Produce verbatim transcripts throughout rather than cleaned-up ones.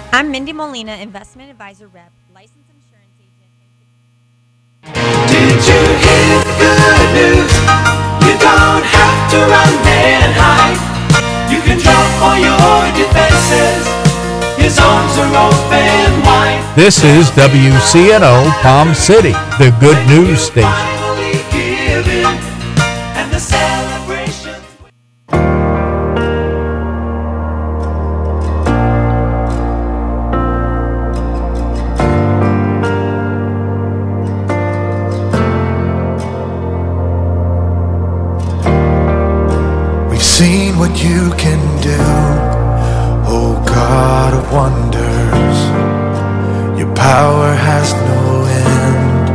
I'm Mindy Molina, Investment Advisor Rep, Licensed Insurance Agent. Did you hear the good news? You don't have to run and hide. You can jump for your defenses. His arms are open wide. This is W C N O Palm City, the good news station. Finally give in, and the celebrations. We've seen what you can do, oh God of wonders. Your power has no end.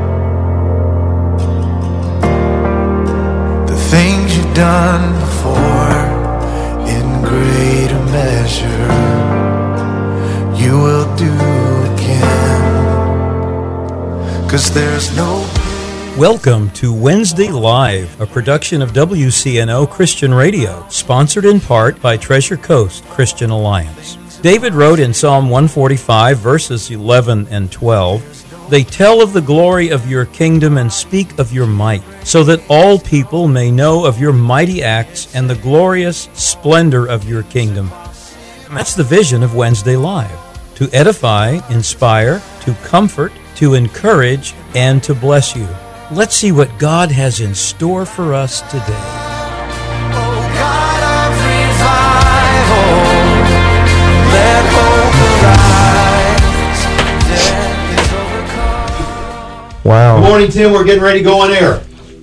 The things you've done before, in greater measure, you will do again. 'Cause there's no. Welcome to Wednesday Live, a production of W C N O Christian Radio, sponsored in part by Treasure Coast Christian Alliance. David wrote in Psalm one forty-five, verses eleven and twelve, "They tell of the glory of your kingdom and speak of your might, so that all people may know of your mighty acts and the glorious splendor of your kingdom." That's the vision of Wednesday Live, to edify, inspire, to comfort, to encourage, and to bless you. Let's see what God has in store for us today. Oh God of revival, let hope arise. Death is overcome. Wow. Good morning, Tim. We're getting ready to go on air.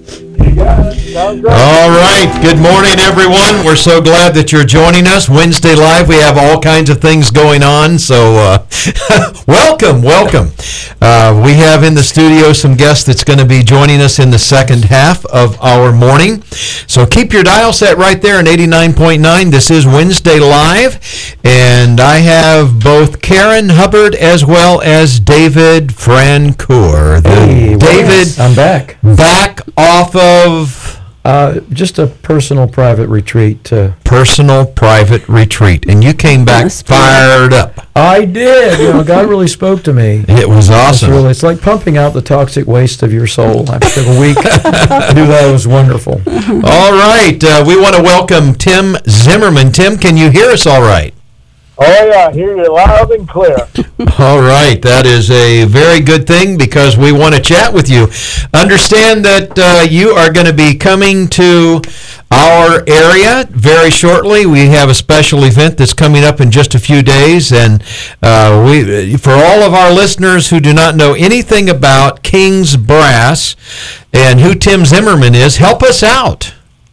All right. Good morning, everyone. We're so glad that you're joining us. Wednesday Live, we have all kinds of things going on, so uh, welcome, welcome. Uh, we have in the studio some guests that's going to be joining us in the second half of our morning. So keep your dial set right there in eighty-nine point nine. This is Wednesday Live, and I have both Karen Hubbard as well as David Francoeur. The Hey, David, yes, I'm back. back off of Uh, just a personal private retreat. To, personal private retreat, and you came back Must be. fired up. I did. You know, God really spoke to me. It was It's awesome. really, it's like pumping out the toxic waste of your soul after a week. I knew that was wonderful. All right, uh, we want to welcome Tim Zimmerman. Tim, can you hear us all right? Oh, yeah, I hear you loud and clear. All right, that is a very good thing because we want to chat with you. Understand that uh, you are going to be coming to our area very shortly. We have a special event that's coming up in just a few days, and uh, we, for all of our listeners who do not know anything about King's Brass and who Tim Zimmerman is, help us out.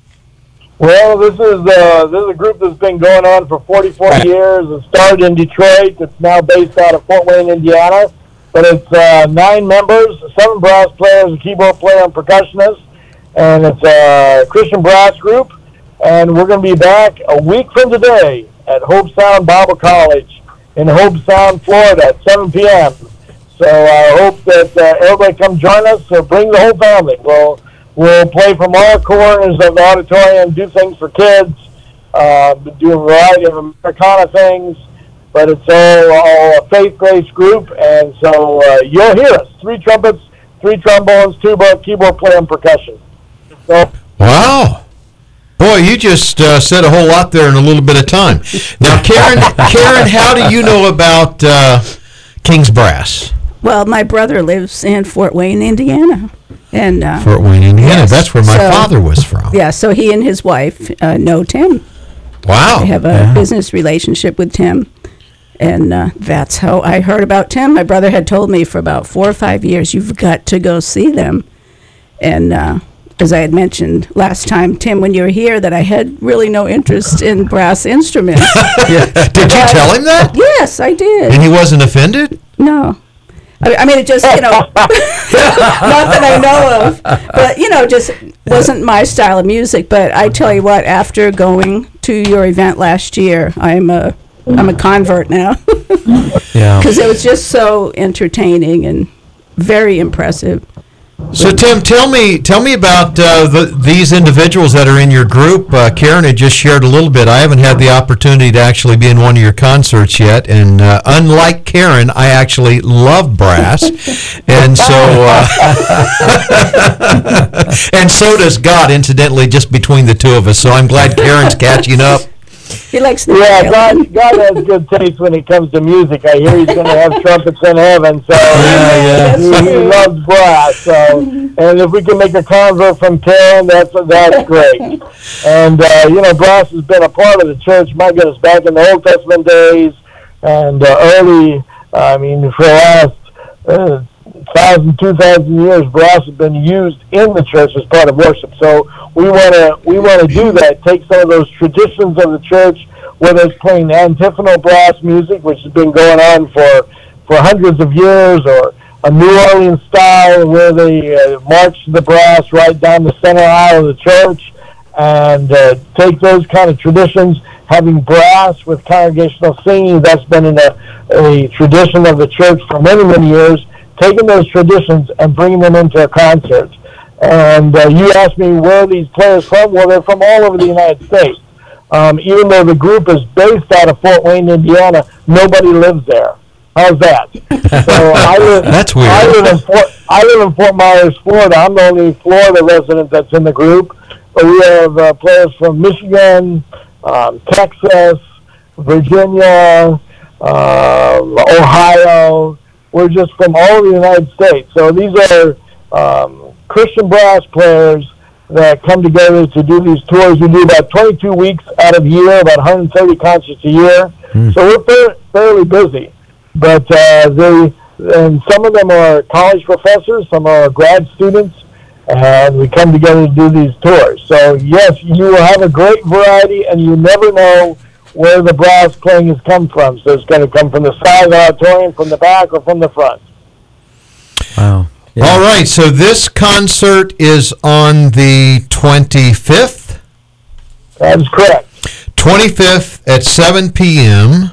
Well, this is uh, this is a group that's been going on for forty-four years. It started in Detroit. It's now based out of Fort Wayne, Indiana. But it's uh, nine members, seven brass players, a keyboard player, and percussionist. And it's a Christian brass group. And we're going to be back a week from today at Hope Sound Bible College in Hope Sound, Florida at seven p.m. So I hope that uh, everybody come join us. So bring the whole family. We'll We'll play from all corners of the auditorium, do things for kids, uh, do a variety of Americana things, but it's all, all a faith-based group, and so uh, you'll hear us. Three trumpets, three trombones, tuba, keyboard player, and percussion. So, Wow. Boy, you just uh, said a whole lot there in a little bit of time. Now, Karen, Karen, how do you know about uh, King's Brass? Well, my brother lives in Fort Wayne, Indiana. And uh, Fort Wayne, Indiana. yes, That's where my so- father was from. yeah, so he and his wife uh, know Tim. Wow. They have a Yeah. business relationship with Tim. And uh, that's how I heard about Tim. My brother had told me for about four or five years, you've got to go see them. And uh, as I had mentioned last time, Tim, when you were here, that I had really no interest in brass instruments. Yeah. Did you tell him that? Yes, I did. And he wasn't offended? No. I I mean, it just, you know, not that I know of, but, you know, just wasn't my style of music. But I tell you what, after going to your event last year, I'm a, I'm a convert now. Yeah. Because it was just so entertaining and very impressive. So Tim, tell me, tell me about uh, the, these individuals that are in your group. Uh, Karen had just shared a little bit. I haven't had the opportunity to actually be in one of your concerts yet, and uh, unlike Karen, I actually love brass, and so uh, and so does God. Incidentally, just between the two of us. So I'm glad Karen's catching up. He likes the Yeah, violin. God, God has good taste when it comes to music. I hear he's going to have trumpets in heaven, so Yeah, he, he loves brass. So, and if we can make a convert from Karen, that's that's great. And uh, you know, brass has been a part of the church. My goodness, back in the Old Testament days and uh, early. I mean, for the last uh, thousand, two thousand years, brass has been used in the church as part of worship. So we want to we want to do that. Take some of those traditions of the church, whether it's playing antiphonal brass music, which has been going on for for hundreds of years, or a New Orleans style where they uh, march the brass right down the center aisle of the church, and uh, take those kind of traditions. Having brass with congregational singing, that's been in a, a tradition of the church for many, many years. Taking those traditions and bringing them into a concert. And uh, you asked me where are these players from? Well, they're from all over the United States. Um, even though the group is based out of Fort Wayne, Indiana, nobody lives there. How's that? So I live, That's weird. I live in Fort, I live in Fort Myers, Florida. I'm the only Florida resident that's in the group. But we have uh, players from Michigan, um, Texas, Virginia, um, Ohio. We're just from all over the United States. So these are um, Christian brass players that come together to do these tours. We do about twenty-two weeks out of the year, about one hundred thirty concerts a year. Mm. So we're fa- fairly busy. But uh, they, and some of them are college professors, some are grad students, and we come together to do these tours. So yes, you will have a great variety, and you never know where the brass playing has come from. So it's going to come from the side of the auditorium, from the back, or from the front. Wow. Yeah. All right, so this concert is on the twenty-fifth? That is correct. twenty-fifth at seven p.m.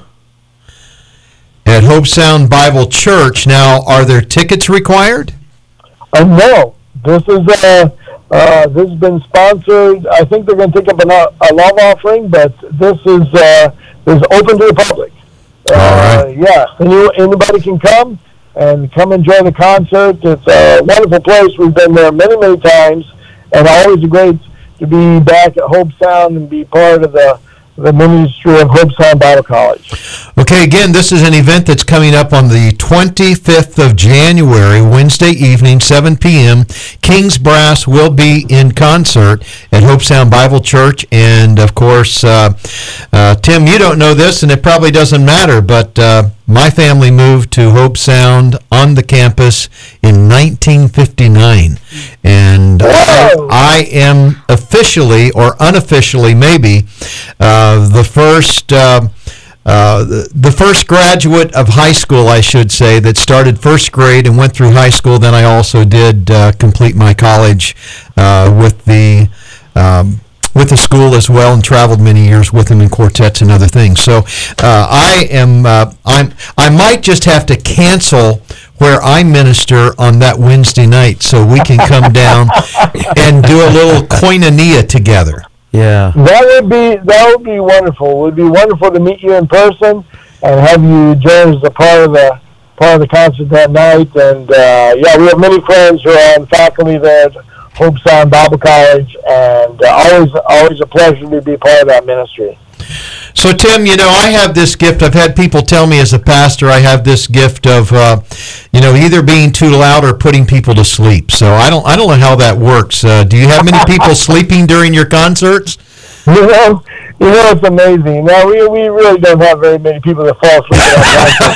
at Hope Sound Bible Church. Now, are there tickets required? Uh, no. This is uh, uh, this has been sponsored. I think they're going to take up a, a love offering, but this is uh, this is open to the public. Uh, All right. Yeah, Any, anybody can come and come enjoy the concert. It's a wonderful place. We've been there many, many times, and always great to be back at Hope Sound and be part of the the ministry of Hope Sound Bible College. Okay, again, this is an event that's coming up on the twenty-fifth of January, Wednesday evening, seven p.m. King's Brass will be in concert at Hope Sound Bible Church. And, of course, uh, uh, Tim, you don't know this, and it probably doesn't matter, but uh, my family moved to Hope Sound on the campus in nineteen fifty-nine. And I, I am officially, or unofficially maybe, uh, the first... Uh, Uh, the, the first graduate of high school, I should say, that started first grade and went through high school. Then I also did uh, complete my college uh, with the um, with the school as well, and traveled many years with them in quartets and other things. So uh, I am uh, I'm I might just have to cancel where I minister on that Wednesday night so we can come down and do a little koinonia together. Yeah. That would be that would be wonderful. It would be wonderful to meet you in person and have you join as a part of the part of the concert that night. And uh, yeah, we have many friends who are on faculty there at Hope Sound Bible College, and uh, always always a pleasure to be part of that ministry. So, Tim, you know, I have this gift. I've had people tell me as a pastor I have this gift of, uh, you know, either being too loud or putting people to sleep. So I don't I don't know how that works. Uh, do you have many people sleeping during your concerts? You know, you know, it's amazing. Now, we we really don't have very many people that fall asleep at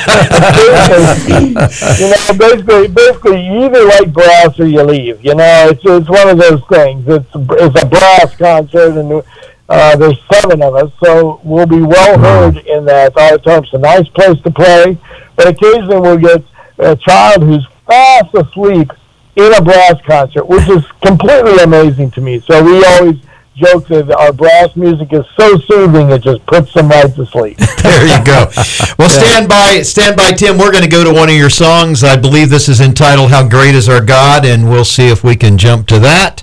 our concerts. You know, basically, basically, you either like brass or you leave. You know, it's it's one of those things. It's it's a brass concert, and Uh, there's seven of us, so we'll be well heard in that auditorium. It's a nice place to play, but occasionally we'll get a child who's fast asleep in a brass concert, which is completely amazing to me. So we always joke that our brass music is so soothing it just puts them right to sleep. There you go. Well, stand by, stand by, Tim. We're going to go to one of your songs. I believe this is entitled "How Great Is Our God," and we'll see if we can jump to that.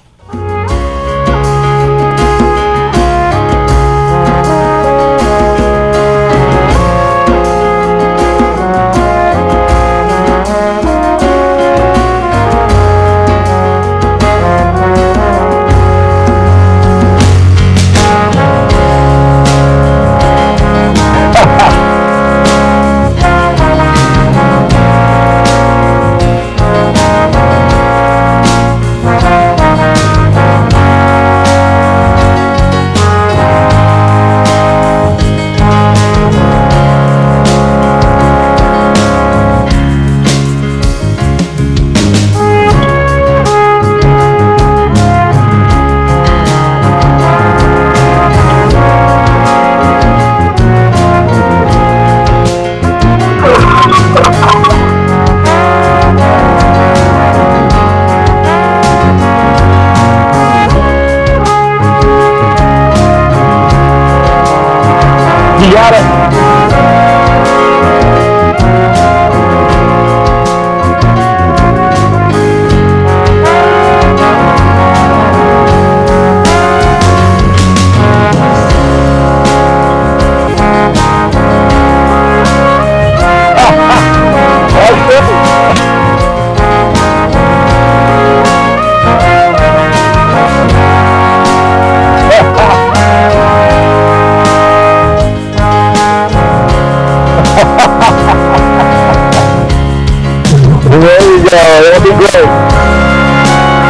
You got it. There you go. That'll be great.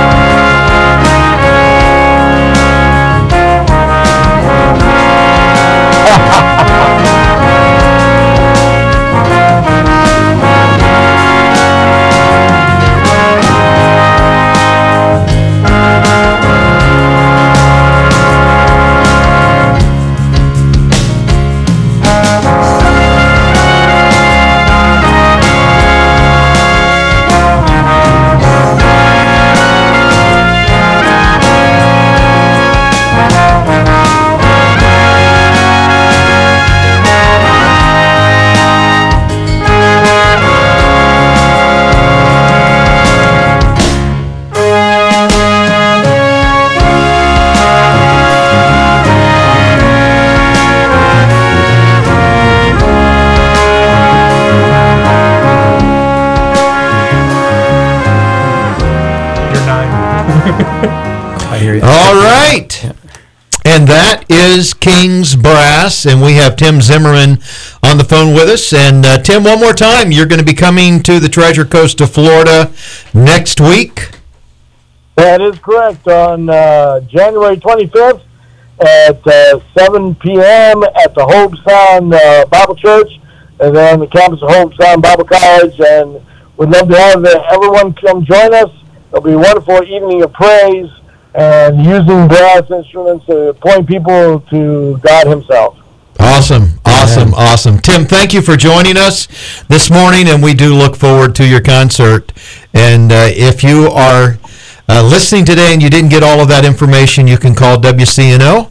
I hear you. All right. And that is King's Brass, and we have Tim Zimmerman on the phone with us. And uh, Tim, one more time, you're going to be coming to the Treasure Coast of Florida next week. That is correct. On uh, January twenty-fifth at uh, seven p.m. at the Hope Sound uh, Bible Church, and then on the campus of Hope Sound Bible College. And we'd love to have uh, everyone come join us. It'll be a wonderful evening of praise and using brass instruments to point people to God Himself. Awesome, awesome, Amen. awesome. Tim, thank you for joining us this morning, and we do look forward to your concert. And uh, if you are uh, listening today and you didn't get all of that information, you can call W C N O.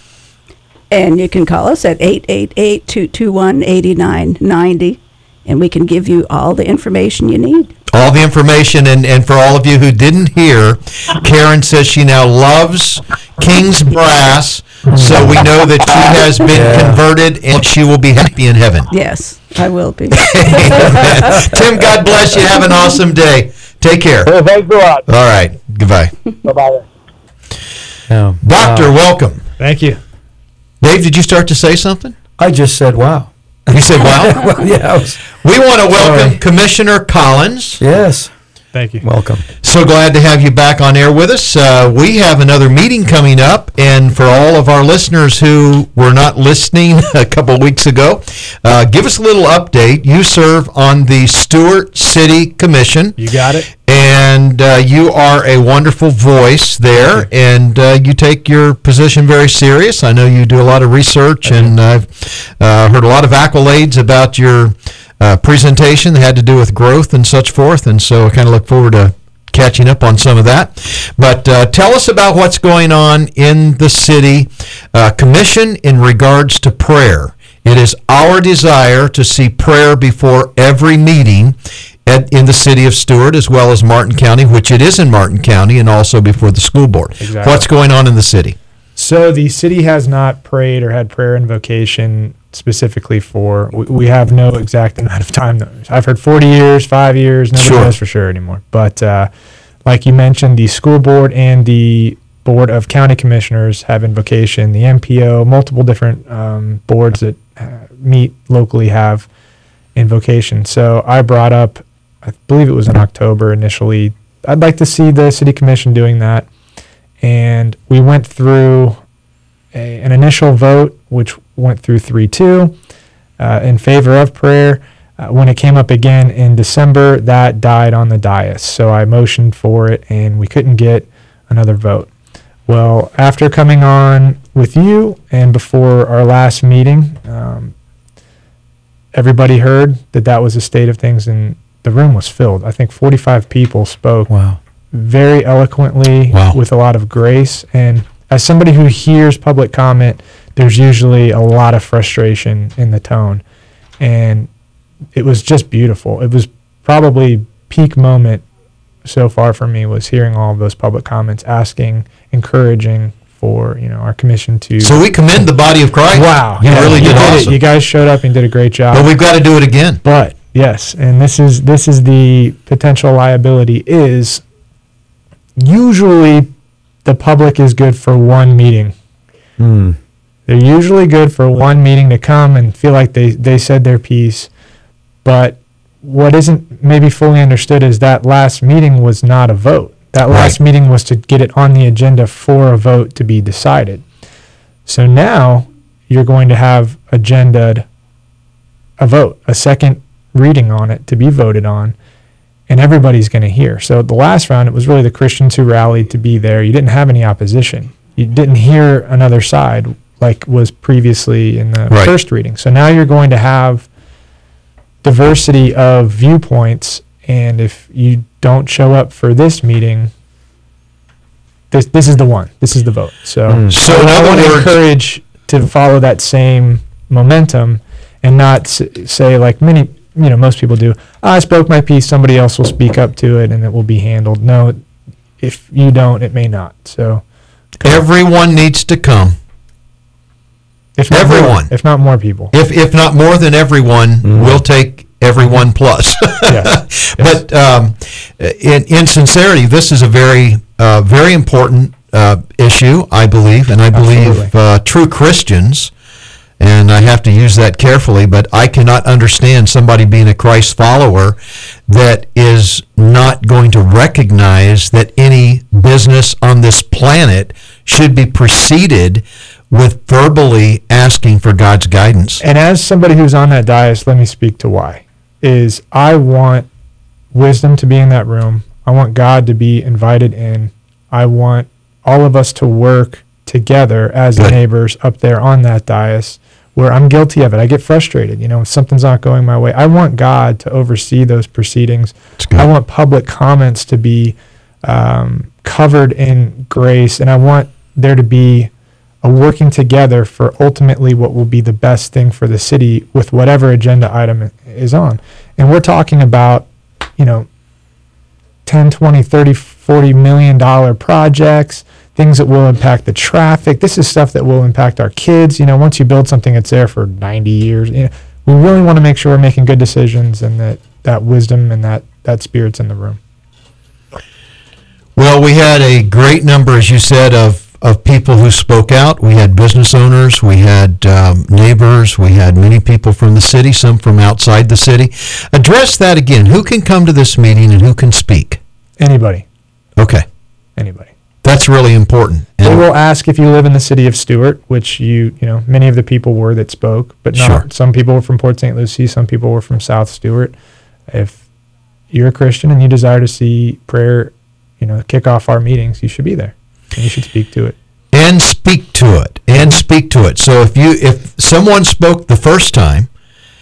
And you can call us at eight eight eight, two two one, eight nine nine zero, and we can give you all the information you need. All the information, and, and for all of you who didn't hear, Karen says she now loves King's Brass, so we know that she has been Yeah. converted and she will be happy in heaven. Yes, I will be. Tim, God bless you. Have an awesome day. Take care. Well, thanks a lot. All right. Goodbye. Bye-bye. Yeah. Doctor, Wow. welcome. Thank you. Dave, did you start to say something? I just said, wow. You said, wow. Well, yeah, I was, We want to welcome Sorry. Commissioner Collins. yes. Thank you. Welcome. So glad to have you back on air with us. Uh, we have another meeting coming up, and for all of our listeners who were not listening a couple weeks ago, uh, give us a little update. You serve on the Stewart City Commission. You got it. And uh, you are a wonderful voice there, and uh, you take your position very serious. I know you do a lot of research, and I've uh, heard a lot of accolades about your uh, presentation that had to do with growth and such forth, and so I kind of look forward to catching up on some of that. But uh, tell us about what's going on in the city uh, commission in regards to prayer. It is our desire to see prayer before every meeting at, in the city of Stuart, as well as Martin County, which it is in Martin County, and also before the school board. Exactly. What's going on in the city? So the city has not prayed or had prayer invocation specifically for, we, we have no exact amount of time. I've heard forty years, five years, nobody Sure. knows for sure anymore. But uh, like you mentioned, the school board and the board of county commissioners have invocation. The M P O, multiple different um, boards that uh, meet locally have invocation. So I brought up, I believe it was in October initially, I'd like to see the city commission doing that. And we went through a, an initial vote, which went through three two uh, in favor of prayer. Uh, when it came up again in December, that died on the dais. So I motioned for it, and we couldn't get another vote. Well, after coming on with you and before our last meeting, um, everybody heard that that was the state of things, and the room was filled. I think forty-five people spoke. Wow. Very eloquently, Wow. with a lot of grace. And as somebody who hears public comment, there's usually a lot of frustration in the tone. And it was just beautiful. It was probably peak moment so far for me, was hearing all of those public comments, asking, encouraging for, you know, our commission to. So we commend the body of Christ. Wow. You yeah, really you did did awesome. it. You guys showed up and did a great job. But we've got to do it again. But yes, and this is this is the potential liability is usually the public is good for one meeting. Hmm. They're usually good for one meeting to come and feel like they, they said their piece. But what isn't maybe fully understood is that last meeting was not a vote. That last Right. meeting was to get it on the agenda for a vote to be decided. So now you're going to have agenda'd a vote, a second reading on it to be voted on, and everybody's going to hear. So the last round, it was really the Christians who rallied to be there. You didn't have any opposition. You didn't hear another side like was previously in the Right. first reading. So now you're going to have diversity of viewpoints, and if you don't show up for this meeting, this this is the one. This is the vote. So, Mm. So in I other want to words- encourage to follow that same momentum and not s- say like many, you know, most people do. I spoke my piece. Somebody else will speak up to it, and it will be handled. No, if you don't, it may not. So Everyone needs to come. if not more- Everyone. if not more people. If if not more than everyone, we'll take everyone plus. Yes. But um, in, in sincerity, this is a very, uh, very important uh, issue, I believe, and I believe Absolutely. uh, true Christians, and I have to use that carefully, but I cannot understand somebody being a Christ follower that is not going to recognize that any business on this planet should be preceded with verbally asking for God's guidance. And as somebody who's on that dais, let me speak to why. Is I want wisdom to be in that room. I want God to be invited in. I want all of us to work together as Good. neighbors up there on that dais, where I'm guilty of it. I get frustrated, you know, if something's not going my way. I want God to oversee those proceedings. That's good. I want public comments to be um, covered in grace, and I want there to be a working together for ultimately what will be the best thing for the city with whatever agenda item is on. And we're talking about, you know, ten, twenty, thirty, forty million dollar projects, things that will impact the traffic. This is stuff that will impact our kids. You know, once you build something that's there for ninety years, you know, we really want to make sure we're making good decisions and that, that wisdom and that, that spirit's in the room. Well, we had a great number, as you said, of, of people who spoke out. We had business owners, we had um, neighbors, we had many people from the city, some from outside the city. Address that again. Who can come to this meeting and who can speak? Anybody, Okay, anybody. that's really important. They And- will ask if you live in the city of Stuart, which you, you know, many of the people were that spoke, but not. Sure. Some people were from Port Saint Lucie, some people were from South Stuart. If you're a Christian and you desire to see prayer, you know, kick off our meetings, you should be there and you should speak to it. and speak to it and speak to it. So if you if someone spoke the first time,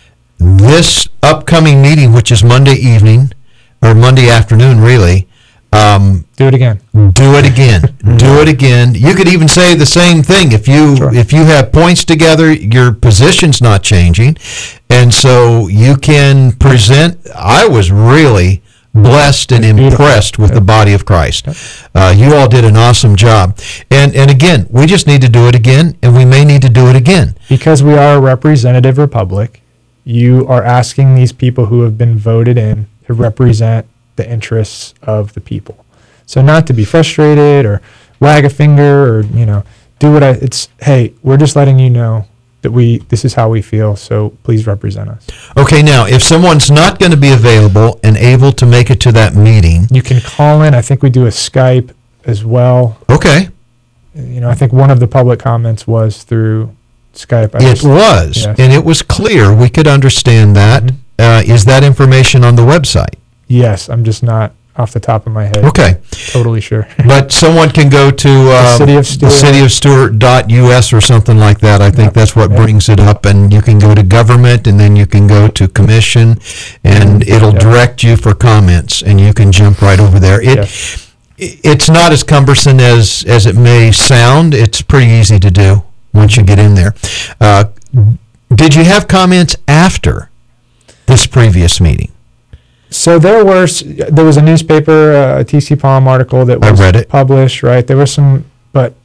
this upcoming meeting, which is Monday evening or Monday afternoon, really, Um, Do it again. do it again. Do it again. You could even say the same thing. If you Sure. if you have points together, your position's not changing, and so you can present. I was really blessed and impressed with the body of Christ. Uh, you all did an awesome job, and and again, we just need to do it again, and we may need to do it again. Because we are a representative republic, you are asking these people who have been voted in to represent the interests of the people. So not to be frustrated or wag a finger or, you know, do what I, it's, hey, we're just letting you know that we, this is how we feel, so please represent us. Okay, now, if someone's not going to be available and able to make it to that meeting, You can call in. I think we do a Skype as well. okay, You know, I think one of the public comments was through Skype. I it just- was, Yes. and it was clear. We could understand that. Uh, is that information on the website? Yes, I'm just not off the top of my head. Okay. Totally sure. But someone can go to um, City of Stewart. the city of Stewart dot U S or something like that. I think Yep. that's what Yep. brings it up. And you can go to government, and then you can go to commission, and it'll Yep. direct you for comments, and you can jump right over there. It Yes. i- It's not as cumbersome as, as it may sound. It's pretty easy to do once you get in there. Uh, did you have comments after this previous meeting? So there were s- there was a newspaper, uh, a T C Palm article that I was read it. published, right? There was some, but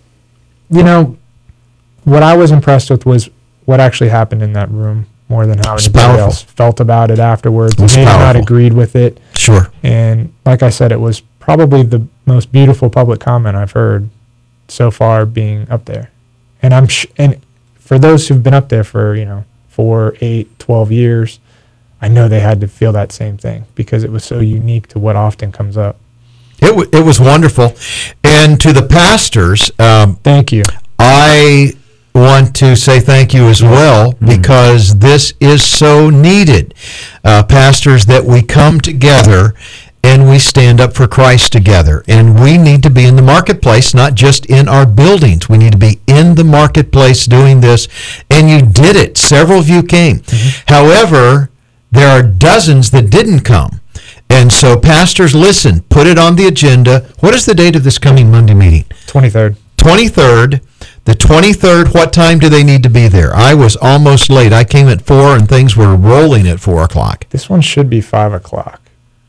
you know, what I was impressed with was what actually happened in that room more than how It's anybody powerful. else felt about it afterwards. It's Maybe not powerful. agreed with it, Sure. and like I said, it was probably the most beautiful public comment I've heard so far being up there. And I'm sh- and for those who've been up there for, you know, four, eight, twelve years, I know they had to feel that same thing because it was so unique to what often comes up. It, w- it was wonderful. And to the pastors, um, Thank you. I want to say thank you as well, because this is so needed. Uh, pastors, that we come together and we stand up for Christ together. And we need to be in the marketplace, not just in our buildings. We need to be in the marketplace doing this. And you did it. Several of you came. However, there are dozens that didn't come. And so, pastors, listen, put it on the agenda. What is the date of this coming Monday meeting? twenty-third. twenty-third. The twenty-third, what time do they need to be there? I was almost late. I came at four and things were rolling at four o'clock. This one should be five o'clock,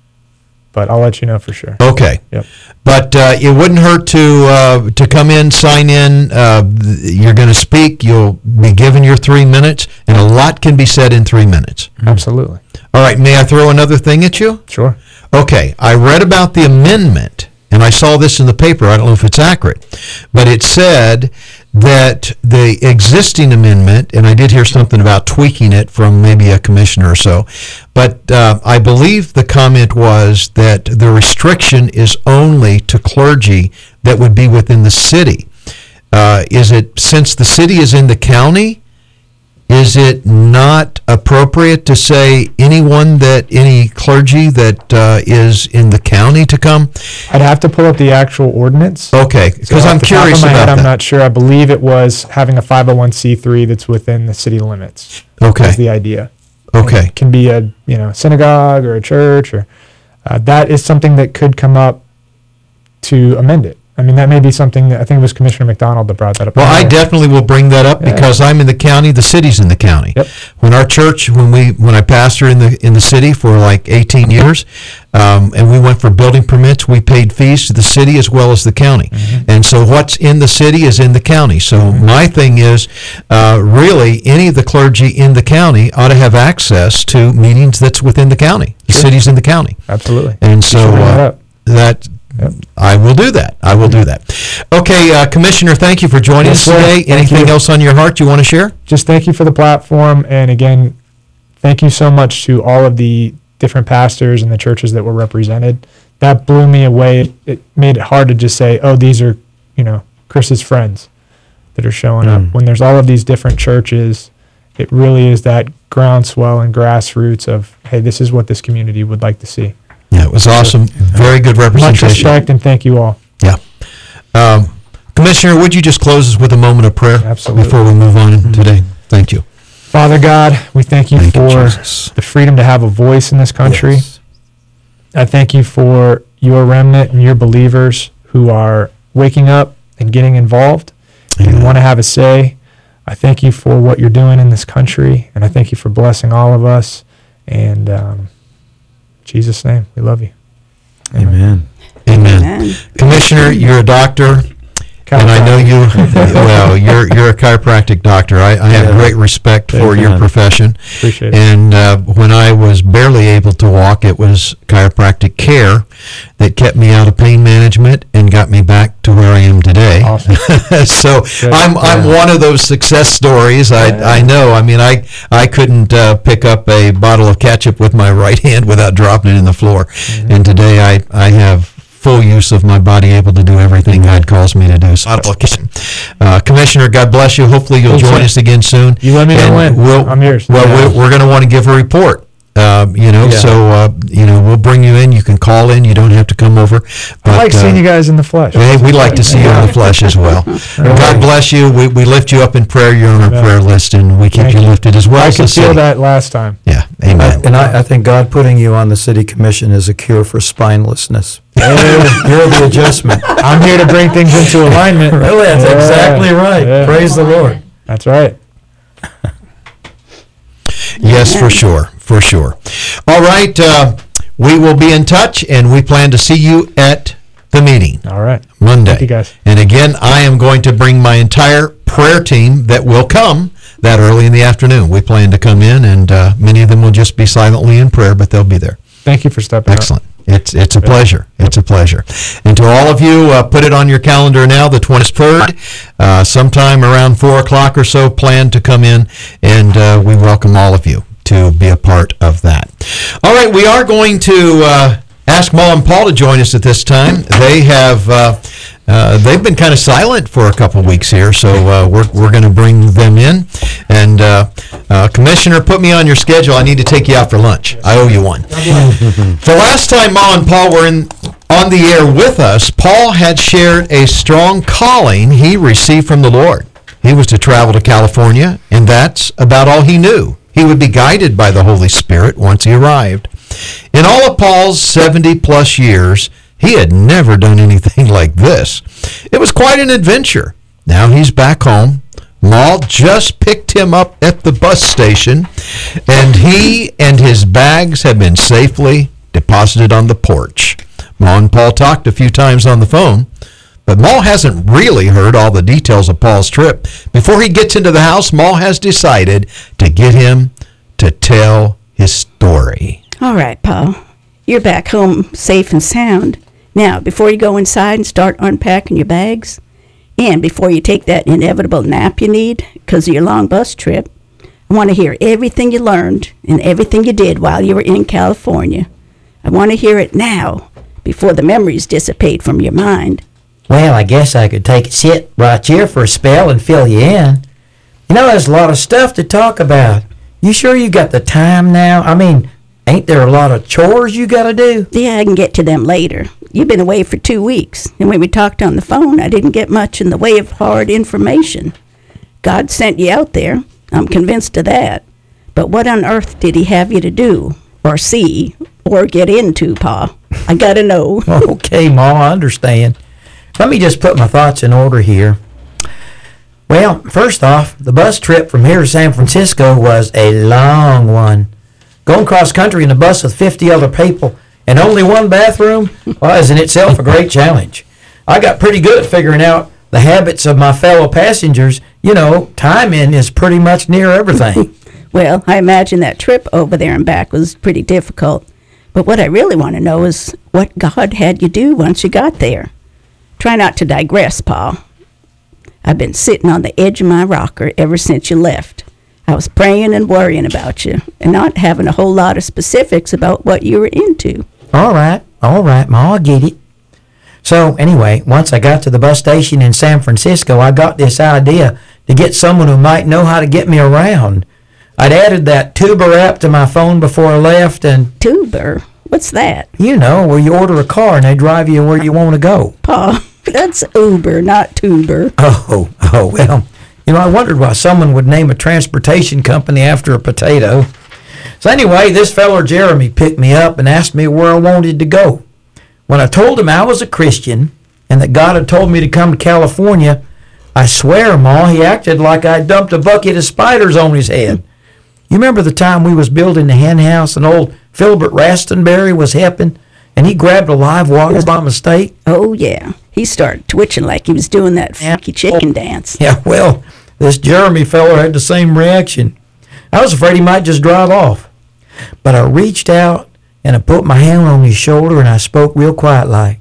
but I'll let you know for sure. Okay. Yep. But uh, it wouldn't hurt to uh, to come in, sign in. Uh, th- you're going to speak. You'll be given your three minutes, and a lot can be said in three minutes. Absolutely. All right. May I throw another thing at you? Sure. Okay, I read about the amendment, and I saw this in the paper. I don't know if it's accurate, but it said that the existing amendment, and I did hear something about tweaking it from maybe a commissioner or so, but uh, I believe the comment was that the restriction is only to clergy that would be within the city. Uh, is it, since the city is in the county, is it not appropriate to say anyone that, any clergy that uh, is in the county to come? I'd have to pull up the actual ordinance. Okay, So because off I'm the top of curious my head, about I'm that. not sure. I believe it was having a five oh one c three that's within the city limits. Okay. That's the idea. Okay. It can be a, you know, synagogue or a church, or uh, that is something that could come up to amend it. I mean, that may be something that I think it was Commissioner McDonald that brought that up. Well, I earlier. definitely will bring that up Yeah. because I'm in the county, the city's in the county. Yep. When our church, when we, when I pastored in the, in the city for like eighteen years, um, and we went for building permits, we paid fees to the city as well as the county. Mm-hmm. And so what's in the city is in the county. So my thing is, uh, really, any of the clergy in the county ought to have access to meetings that's within the county. The Sure. city's in the county. Absolutely. And so should bring that uh, up. that, Yep. I will do that. I will do that. Okay, uh, Commissioner, thank you for joining Yes, us sir. today. Thank Anything you. else on your heart you want to share? Just thank you for the platform, and again, thank you so much to all of the different pastors and the churches that were represented. That blew me away. It, it made it hard to just say, oh, these are, you know, Chris's friends that are showing up. When there's all of these different churches, it really is that groundswell and grassroots of, hey, this is what this community would like to see. Yeah, it was awesome. Very good Much representation. respect, and thank you all. Yeah. Um, Commissioner, would you just close us with a moment of prayer Absolutely. before we move on today? Thank you. Father God, we thank you Thank you, for Jesus. the freedom to have a voice in this country. Yes. I thank you for your remnant and your believers who are waking up and getting involved and want to have a say. I thank you for what you're doing in this country, and I thank you for blessing all of us. And um, in Jesus' name, we love you. Amen. Amen. Amen. Commissioner, you're a doctor. And I know you, well, you're you're a chiropractic doctor. I, I have Yeah. great respect for Amen. your profession. Appreciate it. And uh, when I was barely able to walk, it was chiropractic care that kept me out of pain management and got me back to where I am today. Awesome. So Good. I'm I'm Yeah. one of those success stories. I Yeah. I know. I mean, I I couldn't uh, pick up a bottle of ketchup with my right hand without dropping it in the floor. Mm-hmm. And today I I have full use of my body, able to do everything God calls me to do. So, uh, Commissioner, God bless you. Hopefully you'll Thanks, join sir. us again soon. You let me know And when. We'll, I'm yours. Well, Yeah. we're, we're going to want to give a report. Uh, you know, Yeah. so uh, you know, we'll bring you in. You can call in. You don't have to come over. I like uh, seeing you guys in the flesh. Hey, we like to see you in the flesh as well. God bless you. We, we lift you up in prayer. You're on our Amen. prayer list, and we keep Thank you you. lifted as well I as the could feel city. that last time. Yeah, amen. And I, I think God putting you on the city commission is a cure for spinelessness. You're the adjustment. I'm here to bring things into alignment. Really, that's Yeah. exactly right. Yeah. Praise the Lord. That's right. Yes, for sure, for sure. All right, uh, we will be in touch, and we plan to see you at the meeting All right. Monday. Thank you, guys. And again, I am going to bring my entire prayer team that will come that early in the afternoon. We plan to come in, and uh, many of them will just be silently in prayer, but they'll be there. Thank you for stepping up. Excellent. It's it's a pleasure. It's a pleasure. And to all of you, uh, put it on your calendar now, the twenty-third, uh, sometime around four o'clock or so, plan to come in, and uh, we welcome all of you to be a part of that. All right, we are going to uh, ask Ma and Paul to join us at this time. They have... Uh, Uh, they've been kind of silent for a couple weeks here, so uh, we're, we're going to bring them in. And uh, uh, Commissioner, put me on your schedule. I need to take you out for lunch. I owe you one. The last time Ma and Paul were in on the air with us, Paul had shared a strong calling he received from the Lord. He was to travel to California, and that's about all he knew. He would be guided by the Holy Spirit once he arrived. In all of Paul's seventy-plus years, he had never done anything like this. It was quite an adventure. Now he's back home. Ma just picked him up at the bus station, and he and his bags have been safely deposited on the porch. Ma and Paul talked a few times on the phone, but Ma hasn't really heard all the details of Paul's trip. Before he gets into the house, Ma has decided to get him to tell his story. All right, Paul. You're back home safe and sound. Now, before you go inside and start unpacking your bags, and before you take that inevitable nap you need because of your long bus trip, I want to hear everything you learned and everything you did while you were in California. I want to hear it now, before the memories dissipate from your mind. Well, I guess I could take a sit right here for a spell and fill you in. You know, there's a lot of stuff to talk about. You sure you got the time now? I mean, ain't there a lot of chores you got to do? Yeah, I can get to them later. You've been away for two weeks, and when we talked on the phone, I didn't get much in the way of hard information. God sent you out there. I'm convinced of that. But what on earth did he have you to do, or see, or get into, Pa? I gotta know. Okay, Ma, I understand. Let me just put my thoughts in order here. Well, first off, the bus trip from here to San Francisco was a long one. Going cross country in a bus with fifty other people and only one bathroom well, is in itself a great challenge. I got pretty good at figuring out the habits of my fellow passengers. You know, timing is pretty much near everything. Well, I imagine that trip over there and back was pretty difficult. But what I really want to know is what God had you do once you got there. Try not to digress, Pa. I've been sitting on the edge of my rocker ever since you left. I was praying and worrying about you and not having a whole lot of specifics about what you were into. All right, all right, Ma, I get it. So, anyway, once I got to the bus station in San Francisco, I got this idea to get someone who might know how to get me around. I'd added that Tuber app to my phone before I left, and... Tuber? What's that? You know, where you order a car and they drive you where you want to go. Pa, that's Uber, not Tuber. Oh, oh, well, you know, I wondered why someone would name a transportation company after a potato. So anyway, this feller Jeremy picked me up and asked me where I wanted to go. when I told him I was a Christian and that God had told me to come to California, I swear, Ma, he acted like I dumped a bucket of spiders on his head. You remember the time we was building the hen house and old Philbert Rastonberry was helping, and he grabbed a live wire by mistake? Oh, yeah. He started twitching like he was doing that funky chicken dance. Yeah, well, this Jeremy feller had the same reaction. I was afraid he might just drive off. But I reached out, and I put my hand on his shoulder, and I spoke real quiet like,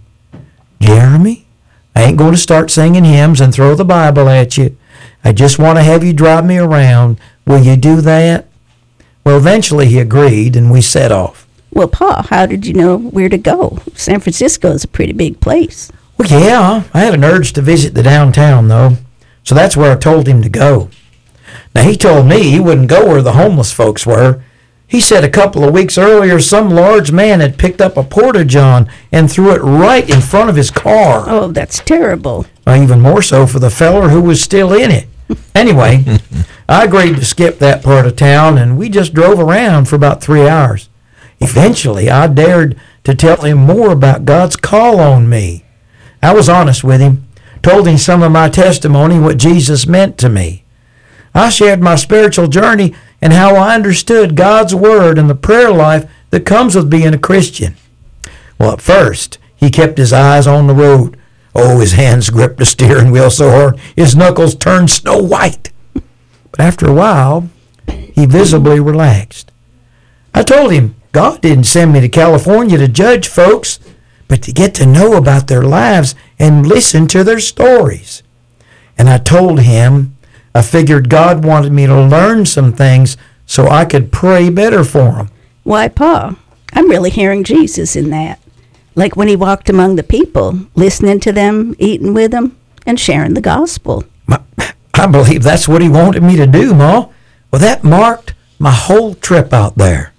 Jeremy, I ain't going to start singing hymns and throw the Bible at you. I just want to have you drive me around. Will you do that? Well, eventually he agreed, and we set off. Well, Pa, how did you know where to go? San Francisco is a pretty big place. Well, yeah, I had an urge to visit the downtown, though, so that's where I told him to go. Now, he told me he wouldn't go where the homeless folks were. He said a couple of weeks earlier some large man had picked up a porta-john and threw it right in front of his car. Oh, that's terrible. Well, even more so for the feller who was still in it. Anyway, I agreed to skip that part of town, and we just drove around for about three hours. Eventually, I dared to tell him more about God's call on me. I was honest with him, told him some of my testimony, what Jesus meant to me. I shared my spiritual journey and how I understood God's Word and the prayer life that comes with being a Christian. Well, at first, he kept his eyes on the road. Oh, his hands gripped the steering wheel so hard, his knuckles turned snow white. But after a while, he visibly relaxed. I told him God didn't send me to California to judge folks, but to get to know about their lives and listen to their stories. And I told him I figured God wanted me to learn some things so I could pray better for them. Why, Pa, I'm really hearing Jesus in that. Like when he walked among the people, listening to them, eating with them, and sharing the gospel. My, I believe that's what he wanted me to do, Ma. Well, that marked my whole trip out there.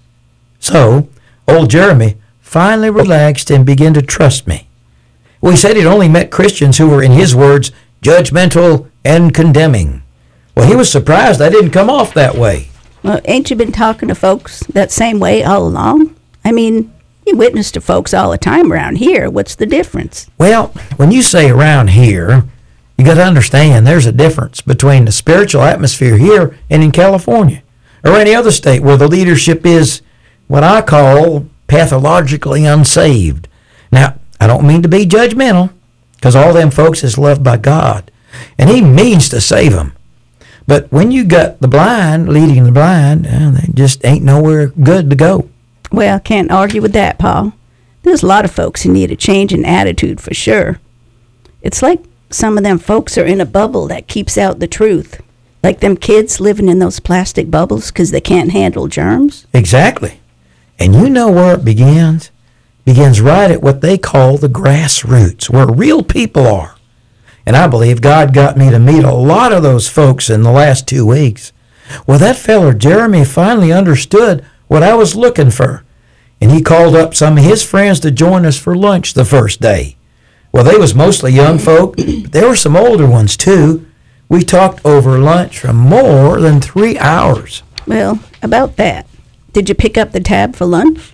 So, old Jeremy finally relaxed and began to trust me. Well, he said he'd only met Christians who were, in his words, judgmental and condemning. Well, he was surprised I didn't come off that way. Well, ain't you been talking to folks that same way all along? I mean, you witness to folks all the time around here. What's the difference? Well, when you say around here, you got to understand there's a difference between the spiritual atmosphere here and in California or any other state where the leadership is what I call pathologically unsaved. Now, I don't mean to be judgmental, because all them folks is loved by God, and he means to save them. But when you got the blind leading the blind, well, they just ain't nowhere good to go. Well, can't argue with that, Paul. There's a lot of folks who need a change in attitude for sure. It's like some of them folks are in a bubble that keeps out the truth. Like them kids living in those plastic bubbles because they can't handle germs. Exactly. And you know where it begins? Begins right at what they call the grassroots, where real people are. And I believe God got me to meet a lot of those folks in the last two weeks. Well, that feller Jeremy finally understood what I was looking for. And he called up some of his friends to join us for lunch the first day. Well, they was mostly young folk, but there were some older ones too. We talked over lunch for more than three hours. Well, about that, did you pick up the tab for lunch?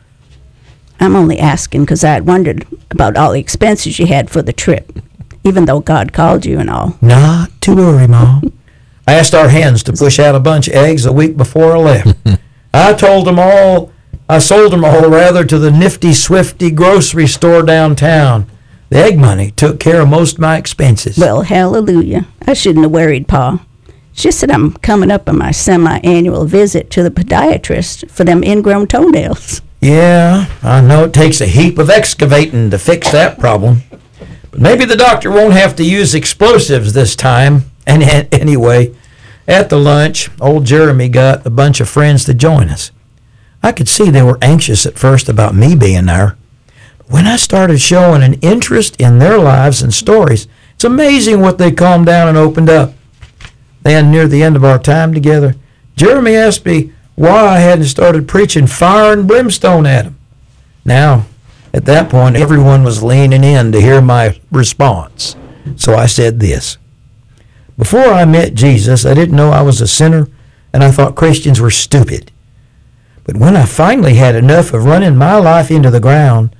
I'm only asking because I had wondered about all the expenses you had for the trip, even though God called you and all. Not to worry, Mom. I asked our hens to push out a bunch of eggs a week before I left. I told them all, I sold them all rather to the Nifty Swifty grocery store downtown. The egg money took care of most of my expenses. Well, hallelujah. I shouldn't have worried, Pa. It's just that I'm coming up on my semi-annual visit to the podiatrist for them ingrown toenails. Yeah, I know it takes a heap of excavating to fix that problem. But maybe the doctor won't have to use explosives this time. And anyway, at the lunch, old Jeremy got a bunch of friends to join us. I could see they were anxious at first about me being there. When I started showing an interest in their lives and stories, it's amazing what they calmed down and opened up. Then, near the end of our time together, Jeremy asked me why I hadn't started preaching fire and brimstone at him. Now, at that point, everyone was leaning in to hear my response. So I said this. Before I met Jesus, I didn't know I was a sinner, and I thought Christians were stupid. But when I finally had enough of running my life into the ground,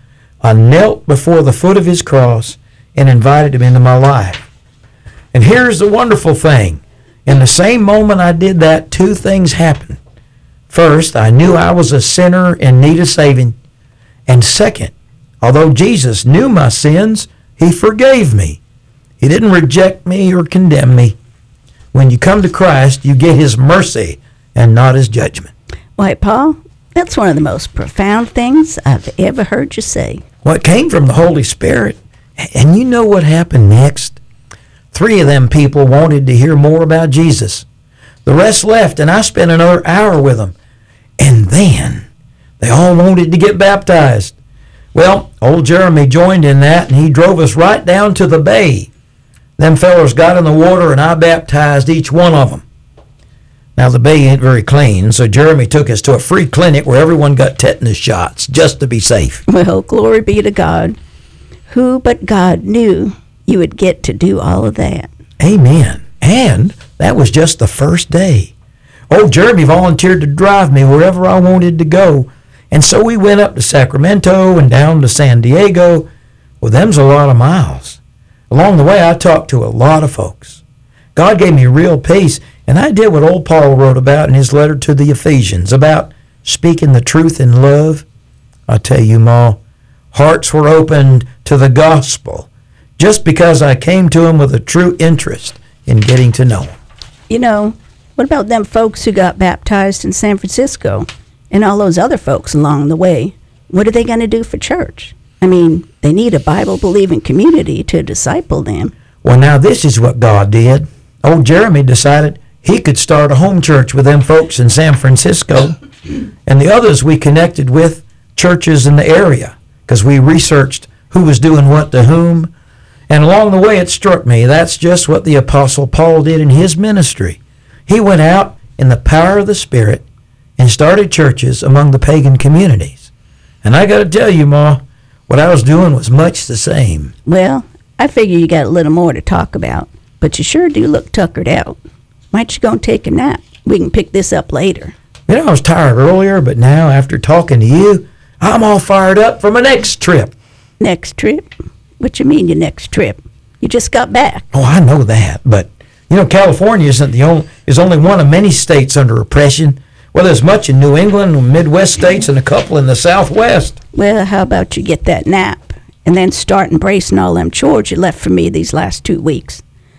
I knelt before the foot of his cross and invited him into my life. And here's the wonderful thing. In the same moment I did that, two things happened. First, I knew I was a sinner in need of saving. And second, although Jesus knew my sins, he forgave me. He didn't reject me or condemn me. When you come to Christ, you get his mercy and not his judgment. Why, Paul, that's one of the most profound things I've ever heard you say. Well, it came from the Holy Spirit. And you know what happened next? Three of them people wanted to hear more about Jesus. The rest left, and I spent another hour with them. And then they all wanted to get baptized. Well, old Jeremy joined in that, and he drove us right down to the bay. Them fellers got in the water, and I baptized each one of them. Now, the bay ain't very clean, so Jeremy took us to a free clinic where everyone got tetanus shots, just to be safe. Well, glory be to God. Who but God knew you would get to do all of that? Amen. And that was just the first day. Old Jeremy volunteered to drive me wherever I wanted to go. And so we went up to Sacramento and down to San Diego. Well, them's a lot of miles. Along the way, I talked to a lot of folks. God gave me real peace, and I did what old Paul wrote about in his letter to the Ephesians, about speaking the truth in love. I tell you, Ma, hearts were opened to the gospel just because I came to him with a true interest in getting to know him. You know, what about them folks who got baptized in San Francisco and all those other folks along the way? What are they going to do for church? I mean, they need a Bible-believing community to disciple them. Well, now this is what God did. Old Jeremy decided he could start a home church with them folks in San Francisco, and the others we connected with churches in the area because we researched who was doing what to whom. And along the way, it struck me that's just what the Apostle Paul did in his ministry. He went out in the power of the Spirit and started churches among the pagan communities. And I got to tell you, Ma, what I was doing was much the same. Well, I figure you got a little more to talk about, but you sure do look tuckered out. Might you go and take a nap? We can pick this up later. You know, I was tired earlier, but now, after talking to you, I'm all fired up for my next trip. Next trip? What you mean your next trip? You just got back. Oh, I know that, but, you know, California isn't the only, is only one of many states under oppression. Well, there's much in New England, Midwest states, and a couple in the Southwest. Well, how about you get that nap and then start embracing all them chores you left for me these last two weeks?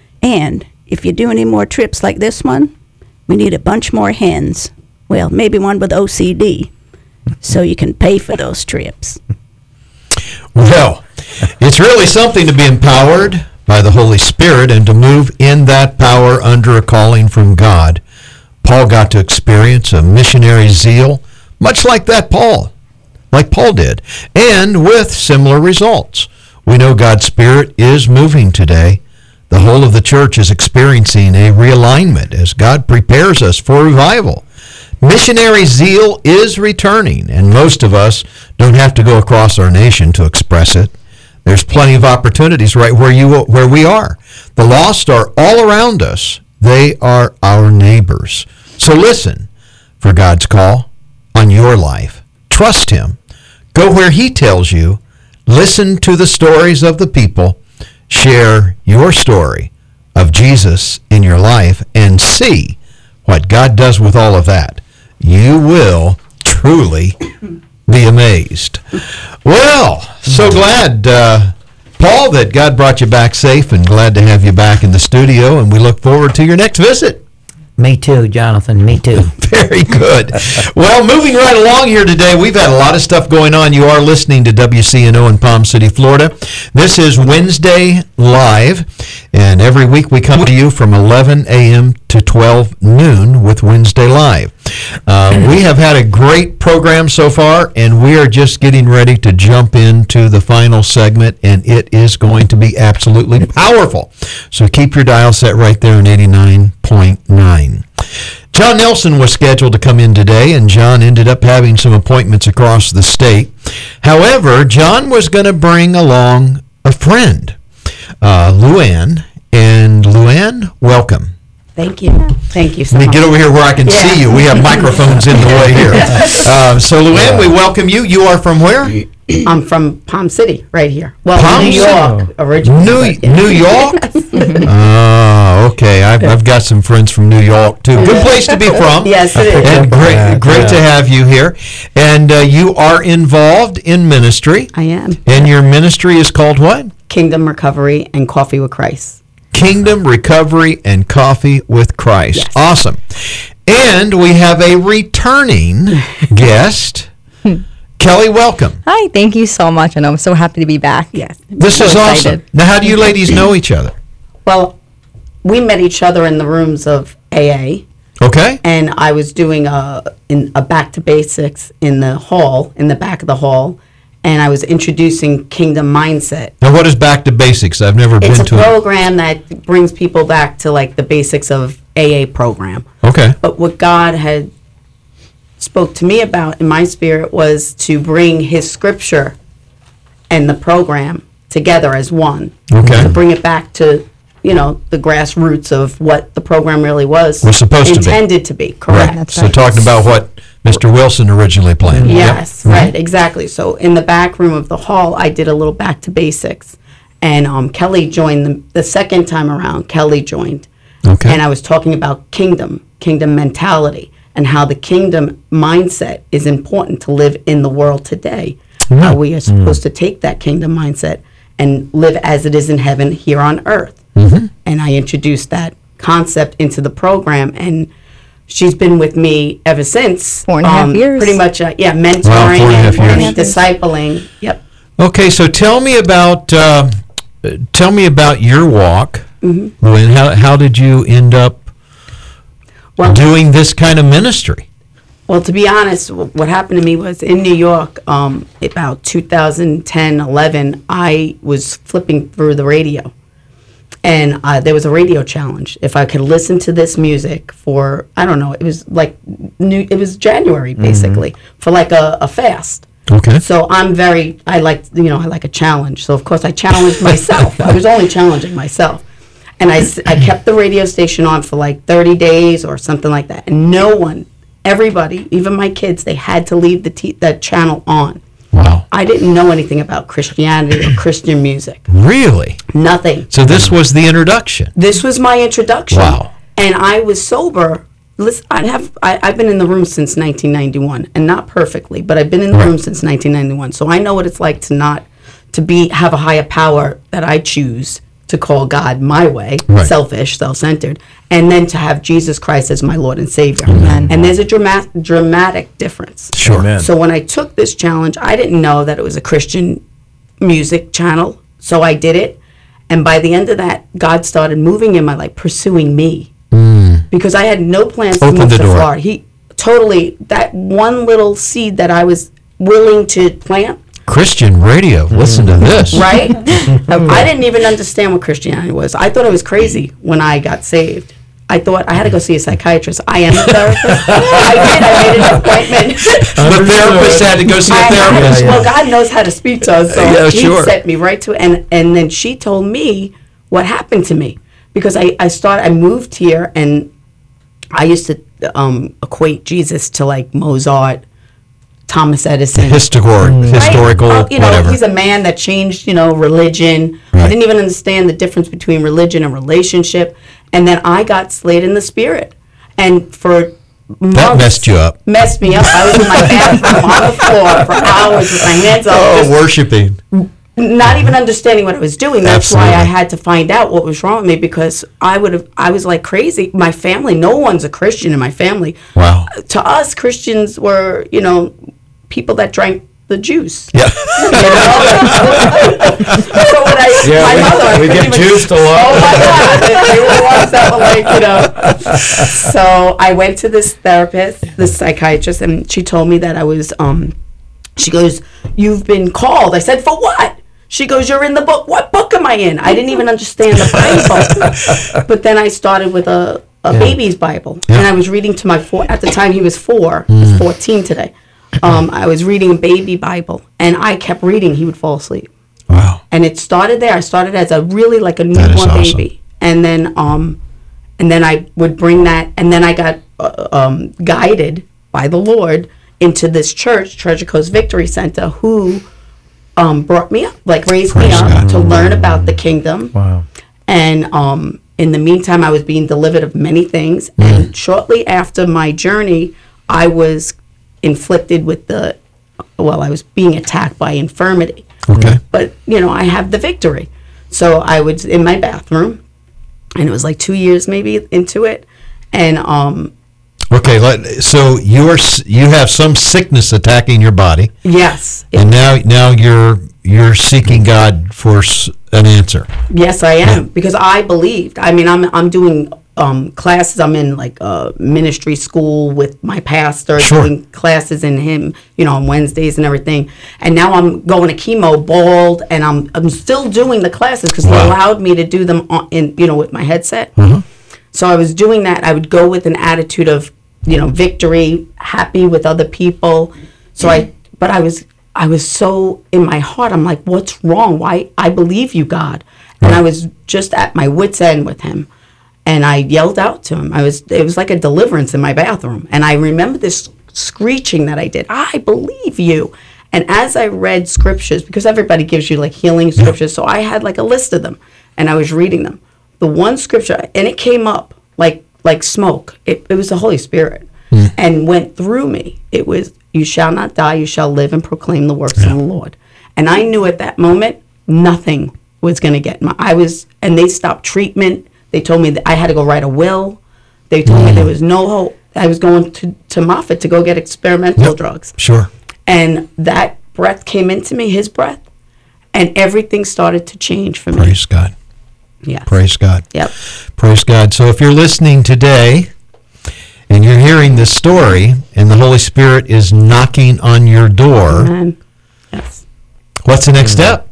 And if you do any more trips like this one, we need a bunch more hens. Well, maybe one with O C D, so you can pay for those trips. Well, it's really something to be empowered by the Holy Spirit and to move in that power under a calling from God. Paul got to experience a missionary zeal, much like that Paul, like Paul did, and with similar results. We know God's Spirit is moving today. The whole of the church is experiencing a realignment as God prepares us for revival. Missionary zeal is returning, and most of us don't have to go across our nation to express it. There's plenty of opportunities right where you where we are. The lost are all around us. They are our neighbors. So listen for God's call on your life. Trust him. Go where he tells you. Listen to the stories of the people. Share your story of Jesus in your life and see what God does with all of that. You will truly be amazed. Well, so glad, uh, Paul, that God brought you back safe, and glad to have you back in the studio, and we look forward to your next visit. Me too, Jonathan, me too. Very good. Well, moving right along here today, we've had a lot of stuff going on. You are listening to W C N O in Palm City, Florida. This is Wednesday Live, and every week we come to you from eleven a.m. to twelve noon with Wednesday Live. Uh, we have had a great program so far, and we are just getting ready to jump into the final segment, and it is going to be absolutely powerful. So keep your dial set right there on eighty-nine point nine. John Nelson was scheduled to come in today, and John ended up having some appointments across the state. However, John was going to bring along a friend, uh, Luann. And Luann, welcome. Thank you. Thank you so Let me much. get over here where I can Yeah. see you. We have microphones in the way here. Uh, so, Luann, we welcome you. You are from where? I'm from Palm City, right here. Well, Palm New City? York originally. New but yeah. New York? Oh, okay. I've, I've got some friends from New York too. Good place to be from. Yes, it is. And great, great to have you here. And uh, you are involved in ministry. I am. And your ministry is called what? Kingdom Recovery and Coffee with Christ. Kingdom Recovery and Coffee with Christ. Yes. Awesome. And we have a returning guest. Kelly, welcome. Hi, thank you so much, and I'm so happy to be back. Yes. This So is excited. awesome. Now, how do you ladies know each other? Well, we met each other in the rooms of A A. Okay. And I was doing a in a back to basics in the hall, in the back of the hall, and I was introducing Kingdom Mindset. Now, what is Back to Basics? I've never It's been a to it. program that brings people back to like the basics of A A program. Okay. But what God had spoke to me about in my spirit was to bring His scripture and the program together as one. Okay. To bring it back to, you know, the grassroots of what the program really was. Was supposed to be. intended to be. Correct. Right. So talking about what Mister Wilson originally planned. Yes, Yep. right, exactly. So in the back room of the hall, I did a little back to basics, and um, Kelly joined the, the second time around. Kelly joined, Okay. and I was talking about kingdom, kingdom mentality, and how the kingdom mindset is important to live in the world today. How we are supposed to take that kingdom mindset and live as it is in heaven here on earth. Mm-hmm. And I introduced that concept into the program, and she's been with me ever since. Four and a half years. Pretty much, uh, yeah, mentoring Wow, four and a half and, years. and discipling. Yep. Okay, so tell me about uh, tell me about your walk. Mm-hmm. And how how did you end up Well- doing this kind of ministry? Well, to be honest, wh- what happened to me was in New York, um, about two thousand ten, eleven, I was flipping through the radio. And uh, there was a radio challenge. If I could listen to this music for, I don't know, it was like, new, it was January, basically, for like a, a fast. Okay. So I'm very, I like, you know, I like a challenge. So, of course, I challenged myself. I was only challenging myself. And I, s- I kept the radio station on for like thirty days or something like that. And no one, everybody, even my kids, they had to leave the, t- the channel on. Wow. I didn't know anything about Christianity or Christian music. Really? Nothing. So this was the introduction. This was my introduction. Wow. And I was sober. Listen, I have I, I've been in the room since nineteen ninety-one, and not perfectly, but I've been in the Right. room since nineteen ninety-one. So I know what it's like to not to be have a higher power that I choose to call God my way, Right. selfish, self-centered, and then to have Jesus Christ as my Lord and Savior. And there's a dramatic dramatic difference. Sure. Amen. So when I took this challenge, I didn't know that it was a Christian music channel. So I did it. And by the end of that, God started moving in my life, pursuing me. Because I had no plans to Opened move the to door. Florida. He totally, that one little seed that I was willing to plant, Christian radio. Listen to this. right? I didn't even understand what Christianity was. I thought I was crazy when I got saved. I thought I had to go see a psychiatrist. I am a therapist. I did. I made an appointment. The therapist had to go see a I had- therapist. Well, God knows how to speak to us, so Yeah, He sure. set me right to it. And and then she told me what happened to me because I I started. I moved here, and I used to um, equate Jesus to like Mozart, Thomas Edison. Historic, historical, Right? Uh, you know, whatever. he's a man that changed, you know, religion. I Right. didn't even understand the difference between religion and relationship. And then I got slayed in the spirit. And for months, That messed you up. messed me up. I was in my bathroom on the floor for hours with my hands up, Oh, just worshiping. not even understanding what I was doing. That's why I Absolutely. had to find out what was wrong with me because I would have. I was like crazy. My family, no one's a Christian in my family. Wow. To us, Christians were, you know, people that drank the juice. Yeah. You know? So when I, Yeah, my we- mother, I we couldn't get even- juiced a lot. Oh my God, they were the ones that were like, you know. So I went to this therapist, this psychiatrist, and she told me that I was. Um, she goes, "You've been called." I said, "For what?" She goes, "You're in the book." What book am I in? I didn't even understand the Bible. But then I started with a, a baby's Bible, and I was reading to my four. At the time, he was four. He's fourteen today. Um, I was reading a baby Bible, and I kept reading. He would fall asleep. Wow. And it started there. I started as a really like a That is newborn awesome. baby, and then um, and then I would bring that, and then I got uh, um, guided by the Lord into this church, Treasure Coast Victory Center, who um, brought me up, like raised Praise me up God. to learn about the kingdom. Wow. And um, in the meantime, I was being delivered of many things. Mm. And shortly after my journey, I was inflicted with the, well, I was being attacked by infirmity. Okay. But, you know, I have the victory. So I was in my bathroom, and it was like two years maybe into it. And um, Okay, let, so you're s- you have some sickness attacking your body, yes, and now now you're you're seeking God for s- an answer. yes, I am, because I believed. I mean, I'm I'm doing um, classes. I'm in like a ministry school with my pastor, Sure. doing classes in him, you know, on Wednesdays and everything. And now I'm going to chemo bald, and I'm I'm still doing the classes because Wow. they allowed me to do them on, in you know with my headset. So I was doing that. I would go with an attitude of, you know, victory, happy with other people. So I, but I was, I was so in my heart. I'm like, what's wrong? Why? I believe you, God. And I was just at my wit's end with him. And I yelled out to him. I was, it was like a deliverance in my bathroom. And I remember this screeching that I did. I believe you. And as I read scriptures, because everybody gives you like healing scriptures, so I had like a list of them, and I was reading them. The one scripture, and it came up like like smoke. It, it was the Holy Spirit, and went through me. It was, "You shall not die; you shall live and proclaim the works of the Lord." And I knew at that moment nothing was going to get my. I was, and they stopped treatment. They told me that I had to go write a will. They told me there was no hope. I was going to to Moffitt to go get experimental drugs. Sure. And that breath came into me, his breath, and everything started to change for me. Praise God. Yeah. Praise God. Yep. Praise God. So if you're listening today and you're hearing this story and the Holy Spirit is knocking on your door, Amen. Yes. what's the next step?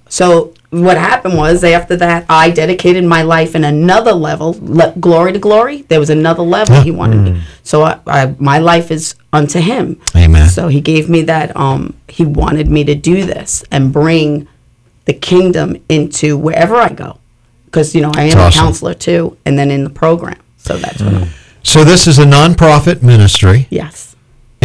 So what happened was, after that, I dedicated my life in another level, le- glory to glory. There was another level he wanted me. So I, I, my life is unto him. Amen. So he gave me that. Um, he wanted me to do this and bring the kingdom into wherever I go, because you know I am That's awesome. a counselor too, and then in the program. So that's what. I'm, So this is a nonprofit ministry. yes.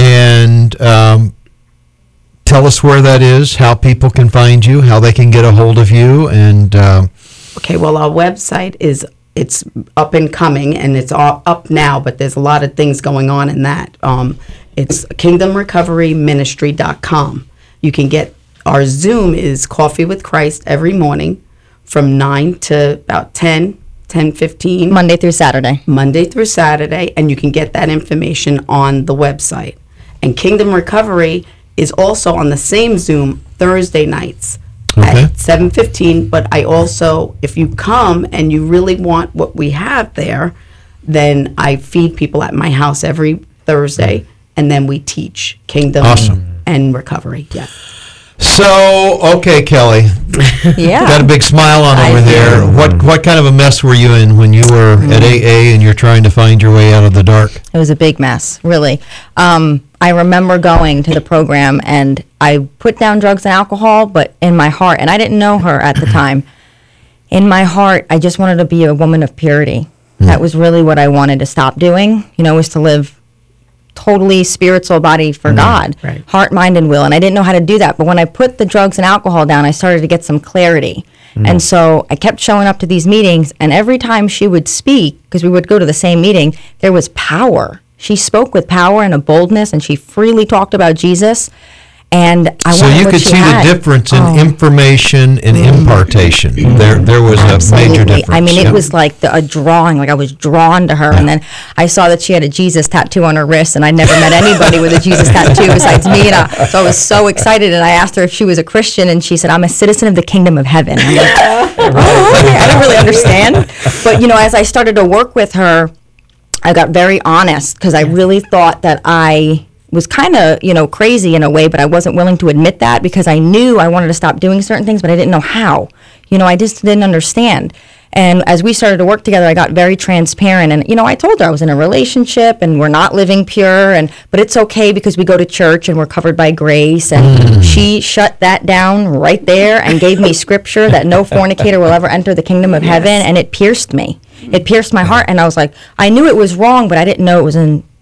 And um, tell us where that is, how people can find you, how they can get a hold of you, and um, Okay, well, our website is, it's up and coming, and it's all up now, but there's a lot of things going on in that. Um, it's kingdom recovery ministry dot com. You can get, our Zoom is Coffee with Christ every morning from nine to about ten, ten fifteen. Monday through Saturday. Monday through Saturday, and you can get that information on the website. And Kingdom Recovery is also on the same Zoom Thursday nights Okay. at seven fifteen. But I also, if you come and you really want what we have there, then I feed people at my house every Thursday, and then we teach Kingdom Awesome. and Recovery. Yeah. so, okay, Kelly, Yeah. got a big smile on I over do. there. What what kind of a mess were you in when you were at A A and you're trying to find your way out of the dark? It was a big mess, really. Um, I remember going to the program, and I put down drugs and alcohol, but in my heart, and I didn't know her at the time, in my heart, I just wanted to be a woman of purity. That was really what I wanted to stop doing, you know, was to live totally spiritual body for God, right. heart, mind, and will. And I didn't know how to do that. But when I put the drugs and alcohol down, I started to get some clarity. And so I kept showing up to these meetings, and every time she would speak, because we would go to the same meeting, there was power. She spoke with power and a boldness, and she freely talked about Jesus. And I So wanted you what could she see had. the difference in Oh. iminformation and impartation. There there was a major Absolutely. difference. I mean, it yeah. was like the, a drawing. Like I was drawn to her, and then I saw that she had a Jesus tattoo on her wrist, and I never met anybody with a Jesus tattoo besides me. And I, so I was so excited, and I asked her if she was a Christian, and she said, "I'm a citizen of the kingdom of heaven." I'm like, oh, okay. I didn't really understand, but you know, as I started to work with her, I got very honest because I really thought that I was kind of, you know, crazy in a way, but I wasn't willing to admit that because I knew I wanted to stop doing certain things, but I didn't know how. You know, I just didn't understand. And as we started to work together, I got very transparent. And, you know, I told her I was in a relationship and we're not living pure, and but it's okay because we go to church and we're covered by grace. And she shut that down right there and gave me scripture that no fornicator will ever enter the kingdom of heaven. And it pierced me. It pierced my heart. And I was like, I knew it was wrong, but I didn't know it was in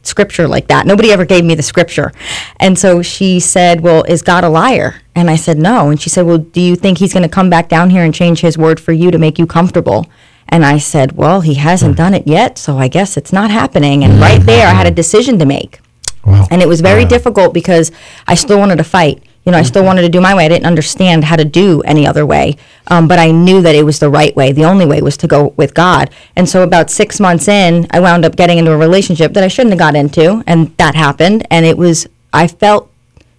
scripture like that. Nobody ever gave me the scripture. And so she said, well, is God a liar? And I said, no. And she said, well, do you think he's going to come back down here and change his word for you to make you comfortable? And I said, well, he hasn't mm. done it yet, so I guess it's not happening. And mm-hmm. right there, I had a decision to make. Wow. And it was very wow. difficult because I still wanted to fight. You know, I still wanted to do my way. I didn't understand how to do any other way. Um, but I knew that it was the right way. The only way was to go with God. And so about six months in, I wound up getting into a relationship that I shouldn't have got into. And that happened. And it was, I felt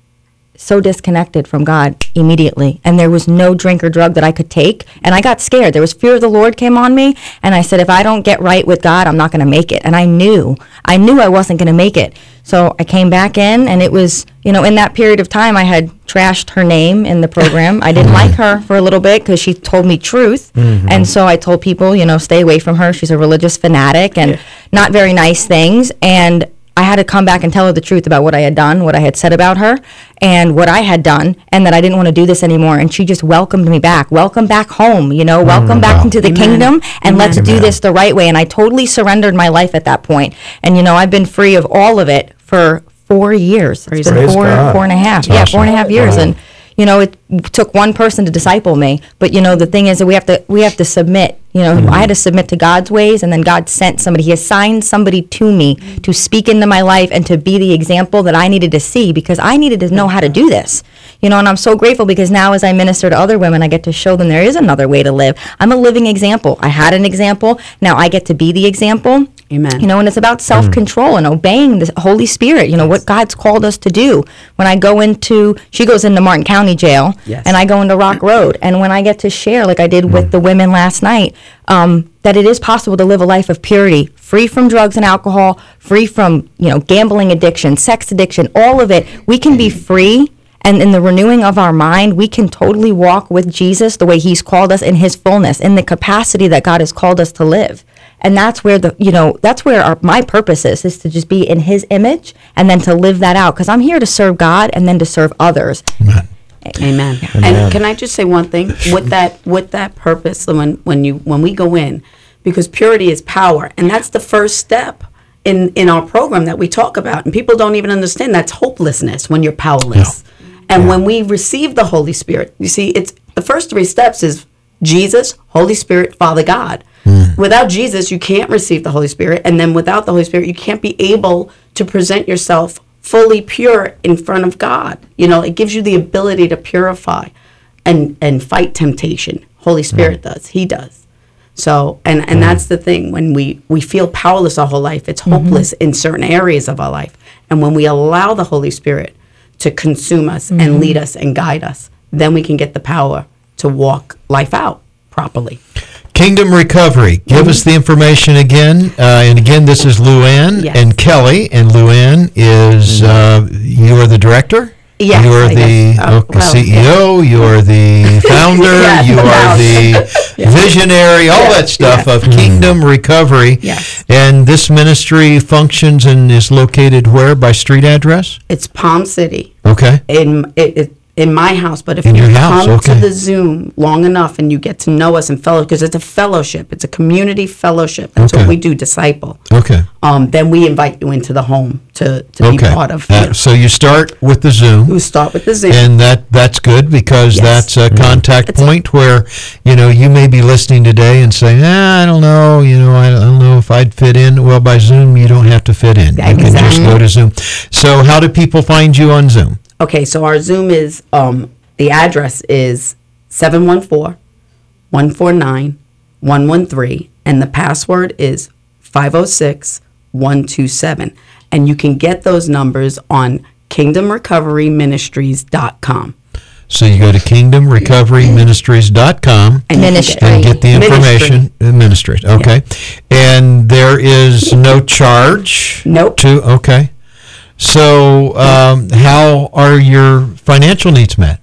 so disconnected from God immediately. And there was no drink or drug that I could take. And I got scared. There was fear of the Lord came on me. And I said, if I don't get right with God, I'm not going to make it. And I knew, I knew I wasn't going to make it. So I came back in, and it was, you know, in that period of time, I had trashed her name in the program. I didn't like her for a little bit because she told me truth. Mm-hmm. And so I told people, you know, stay away from her. She's a religious fanatic and yeah. not very nice things. And I had to come back and tell her the truth about what I had done, what I had said about her, and what I had done, and that I didn't want to do this anymore. And she just welcomed me back. Welcome back home, you know, welcome mm, back wow. into the Amen. Kingdom, and Amen. Let's Amen. Do this the right way. And I totally surrendered my life at that point. And, you know, I've been free of all of it for four years. It's been four, four and a half. That's yeah, awesome. Four and a half years. Wow. And, you know, it took one person to disciple me. But, you know, the thing is that we have to we have to submit. You know, mm-hmm. I had to submit to God's ways, and then God sent somebody. He assigned somebody to me to speak into my life and to be the example that I needed to see, because I needed to know how to do this. You know, and I'm so grateful because now as I minister to other women, I get to show them there is another way to live. I'm a living example. I had an example. Now I get to be the example. Amen. You know, and it's about self-control and obeying the Holy Spirit, you know, what God's called us to do. When I go into, she goes into Martin County Jail, yes. and I go into Rock Road. And when I get to share, like I did mm. with the women last night, um, that it is possible to live a life of purity, free from drugs and alcohol, free from, you know, gambling addiction, sex addiction, all of it. We can be free. And in the renewing of our mind, we can totally walk with Jesus the way he's called us in his fullness, in the capacity that God has called us to live. And that's where the, you know, that's where our, my purpose is, is to just be in his image and then to live that out. Because I'm here to serve God and then to serve others. Amen. Amen. Amen. And can I just say one thing with that, with that purpose, when, when you, when we go in, because purity is power. And that's the first step in, in our program that we talk about. And people don't even understand that's hopelessness when you're powerless. Yeah. And yeah. when we receive the Holy Spirit, you see, it's the first three steps is Jesus, Holy Spirit, Father God. Mm. Without Jesus, you can't receive the Holy Spirit. And then without the Holy Spirit, you can't be able to present yourself fully pure in front of God. You know, it gives you the ability to purify and, and fight temptation. Holy Spirit mm. does. He does. So, and, and mm. that's the thing. When we, we feel powerless our whole life, it's hopeless mm-hmm. in certain areas of our life. And when we allow the Holy Spirit to consume us mm-hmm. and lead us and guide us, then we can get the power to walk life out properly. Kingdom Recovery. Give mm-hmm. us the information again. Uh, and again, this is Luann yes. and Kelly. And Luann is, uh, you are the director? Yes. You are the oh, okay, well, C E O, yeah. you are the founder, yes, you are the yeah. visionary, all yeah. that stuff yeah. of Kingdom Recovery. Yes. And this ministry functions and is located where by street address? It's Palm City. Okay. In it, it in my house, but if in you your house, come okay. to the Zoom long enough and you get to know us and fellow, because it's a fellowship, it's a community fellowship. That's okay. what we do, disciple. Okay. Um, then we invite you into the home to, to okay. be part of. Uh, so you start with the Zoom. We start with the Zoom, and that that's good because yes. that's a contact it's point a, where you know you may be listening today and saying, ah, I don't know, you know, I don't know if I'd fit in. Well, by Zoom you don't have to fit in. Yeah, you exactly. can just go to Zoom. So how do people find you on Zoom? Okay, so our Zoom is um. The address is seven one four, one four nine, one one three, and the password is five oh six, one two seven. And you can get those numbers on kingdom recovery ministries dot com. So you go to kingdom recovery ministries dot com and, Ministry. and get the information. Ministry. Okay. Yeah. And there is no charge? Nope. To, okay. So um, how are your financial needs met?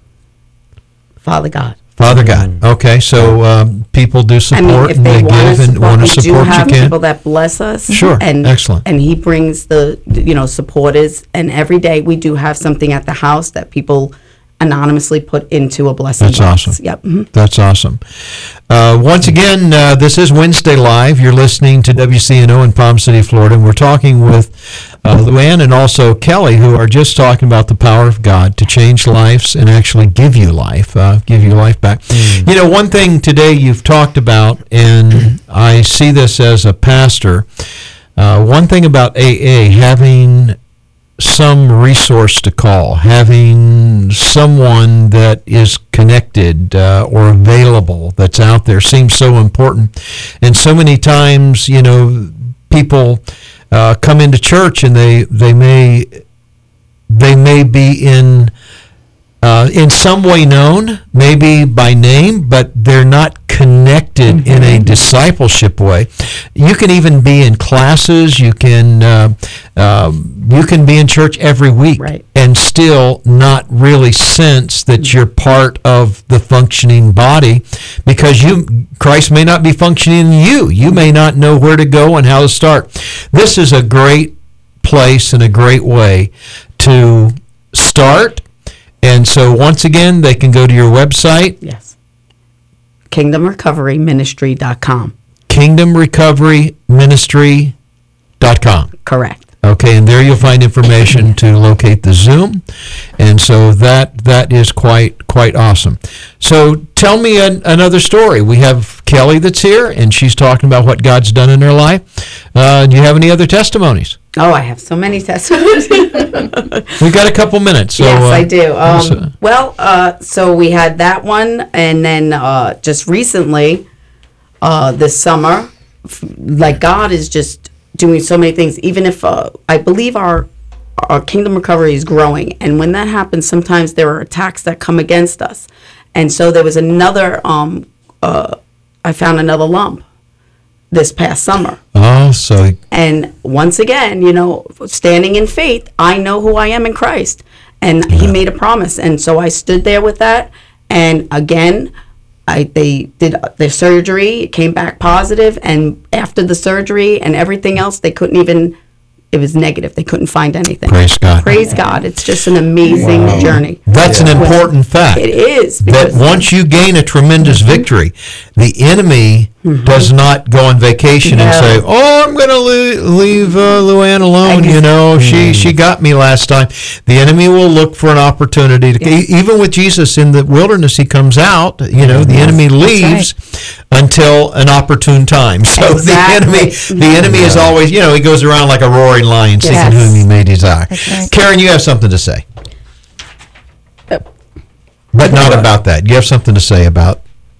Father God. Father God. Okay, so um, people do support I mean, if and they, they give and want to support. We do have you can. people that bless us. Sure, and, excellent. And he brings the, you know, supporters. And every day we do have something at the house that people, anonymously put into a blessing That's box. awesome. Yep. Mhm. That's awesome. Uh, once again, uh, this is Wednesday Live. You're listening to W C N O in Palm City, Florida, and we're talking with uh, Luann and also Kelly, who are just talking about the power of God to change lives and actually give you life, uh, give you life back. Mm. You know, one thing today you've talked about, and I see this as a pastor, uh, one thing about A A, having some resource to call, having someone that is connected uh, or available that's out there seems so important. And so many times, you know, people uh, come into church and they they may they may be in uh, in some way known, maybe by name, but they're not connected mm-hmm. in a discipleship way. You can even be in classes. You can uh, um, you can be in church every week right. and still not really sense that mm-hmm. you're part of the functioning body, because you Christ may not be functioning in you. You may not know where to go and how to start. This is a great place and a great way to start. And so once again, they can go to your website. Yes. kingdom recovery ministry dot com. kingdom recovery ministry dot com. Correct. Okay, and there you'll find information to locate the Zoom, and so that that is quite quite awesome. So tell me an, another story. We have Kelly that's here, and she's talking about what God's done in her life. Uh, do you have any other testimonies? Oh, I have so many testimonies. We've got a couple minutes. So, yes, uh, I do. Um, so- well, uh, so we had that one, and then uh, just recently, uh, this summer, f- like God is just doing so many things. Even if uh, I believe our our Kingdom Recovery is growing, and when that happens, sometimes there are attacks that come against us, and so there was another. Um, uh, I found another lump this past summer. Oh, so. And once again, you know, standing in faith, I know who I am in Christ. And yeah. He made a promise. And so I stood there with that. And again, I they did their surgery. It came back positive. And after the surgery and everything else, they couldn't even, it was negative. They couldn't find anything. Praise God. Praise God. It's just an amazing Wow. journey. That's yeah. an important fact. It is. That once you gain a tremendous mm-hmm. victory, the enemy mm-hmm. does not go on vacation no. and say, "Oh, I'm going to le- leave uh, Luann alone." You know, mm. she she got me last time. The enemy will look for an opportunity to. Yes. E- even with Jesus in the wilderness, he comes out. You know, the enemy leaves right. until an opportune time. So exactly. the enemy, the enemy yeah. is always, you know, he goes around like a roaring lion, seeking yes. whom he may desire. Right. Karen, you have something to say, uh, but not about that. You have something to say about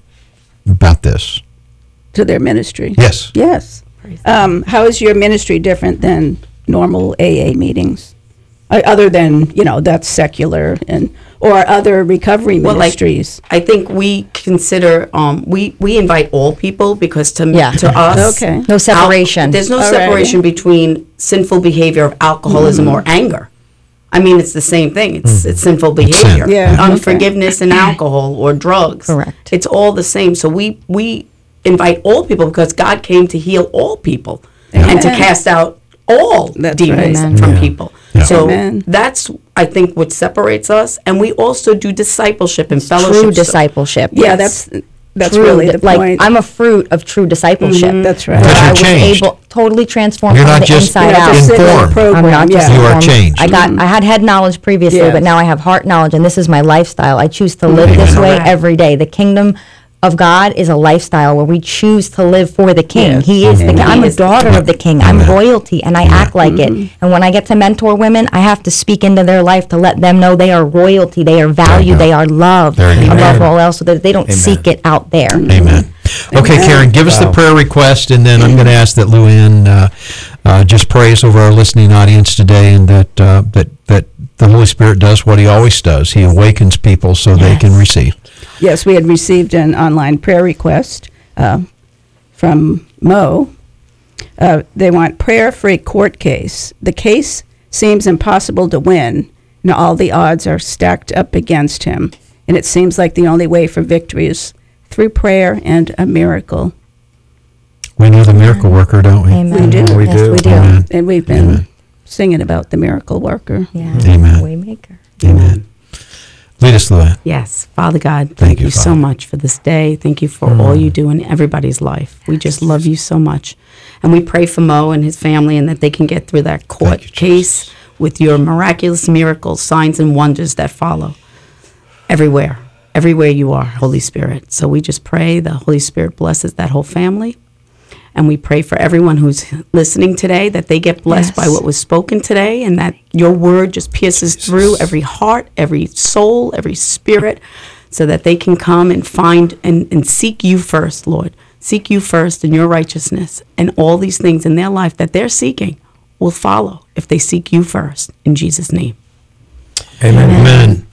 about this. To their ministry. Yes. Yes. Um, how is your ministry different than normal A A meetings? Uh, other than, you know, that's secular and or other recovery well, ministries. Like, I think we consider um, we we invite all people because to yeah. to us okay. no separation. Al- there's no all separation right. between sinful behavior of alcoholism mm. or anger. I mean, it's the same thing. It's mm. it's sinful behavior, yeah. unforgiveness, okay. and alcohol or drugs. Correct. It's all the same. So we we invite all people because God came to heal all people Amen. And to cast out all that's demons right. from yeah. people. Yeah. So Amen. that's I think what separates us, and we also do discipleship and fellowship. True discipleship. Yeah, yes. that's that's true, really the like, point. I'm a fruit of true discipleship. Mm-hmm. That's right. Because I you're was changed. able totally transformed You're from not the just inside You're not out. just sitting in a informed. program, I'm not just yeah. You are informed. changed. I got I had head knowledge previously, Yes. but now I have heart knowledge, and this is my lifestyle. I choose to live this way Correct. every day. The kingdom of God is a lifestyle where we choose to live for the King. Yes. He is the Amen. King. I'm He a is the daughter King. of the King. I'm royalty, and I act like it. And when I get to mentor women, I have to speak into their life to let them know they are royalty, they are valued, they are loved There you go. above Amen. all else, so that they don't Amen. seek it out there. Amen. Okay, Karen, give us the prayer request, and then I'm going to ask that Luann uh, uh, just prays over our listening audience today, and that uh, that that the Holy Spirit does what He always does. He awakens people so they can receive. Yes, we had received an online prayer request uh, from Mo. Uh, they want prayer for a court case. The case seems impossible to win, and all the odds are stacked up against him. And it seems like the only way for victory is through prayer and a miracle. We know the miracle worker, don't we? Amen. We do. We yes, do. we do. Amen. And we've been Amen. singing about the miracle worker. Yeah. Amen. Waymaker. Amen. Lead us through that. Yes, Father God, thank, Thank you, you so Father. much for this day. Thank you for Mm. all you do in everybody's life. We just love you so much. And we pray for Mo and his family and that they can get through that court case with your miraculous miracles, signs, and wonders that follow everywhere, everywhere you are, Holy Spirit. So we just pray the Holy Spirit blesses that whole family. And we pray for everyone who's listening today that they get blessed by Yes. what was spoken today and that your word just pierces through every heart, every soul, every spirit, so that they can come and find and, and seek you first, Lord. Seek you first in your righteousness, and all these things in their life that they're seeking will follow if they seek you first. In Jesus' name. Amen. Amen.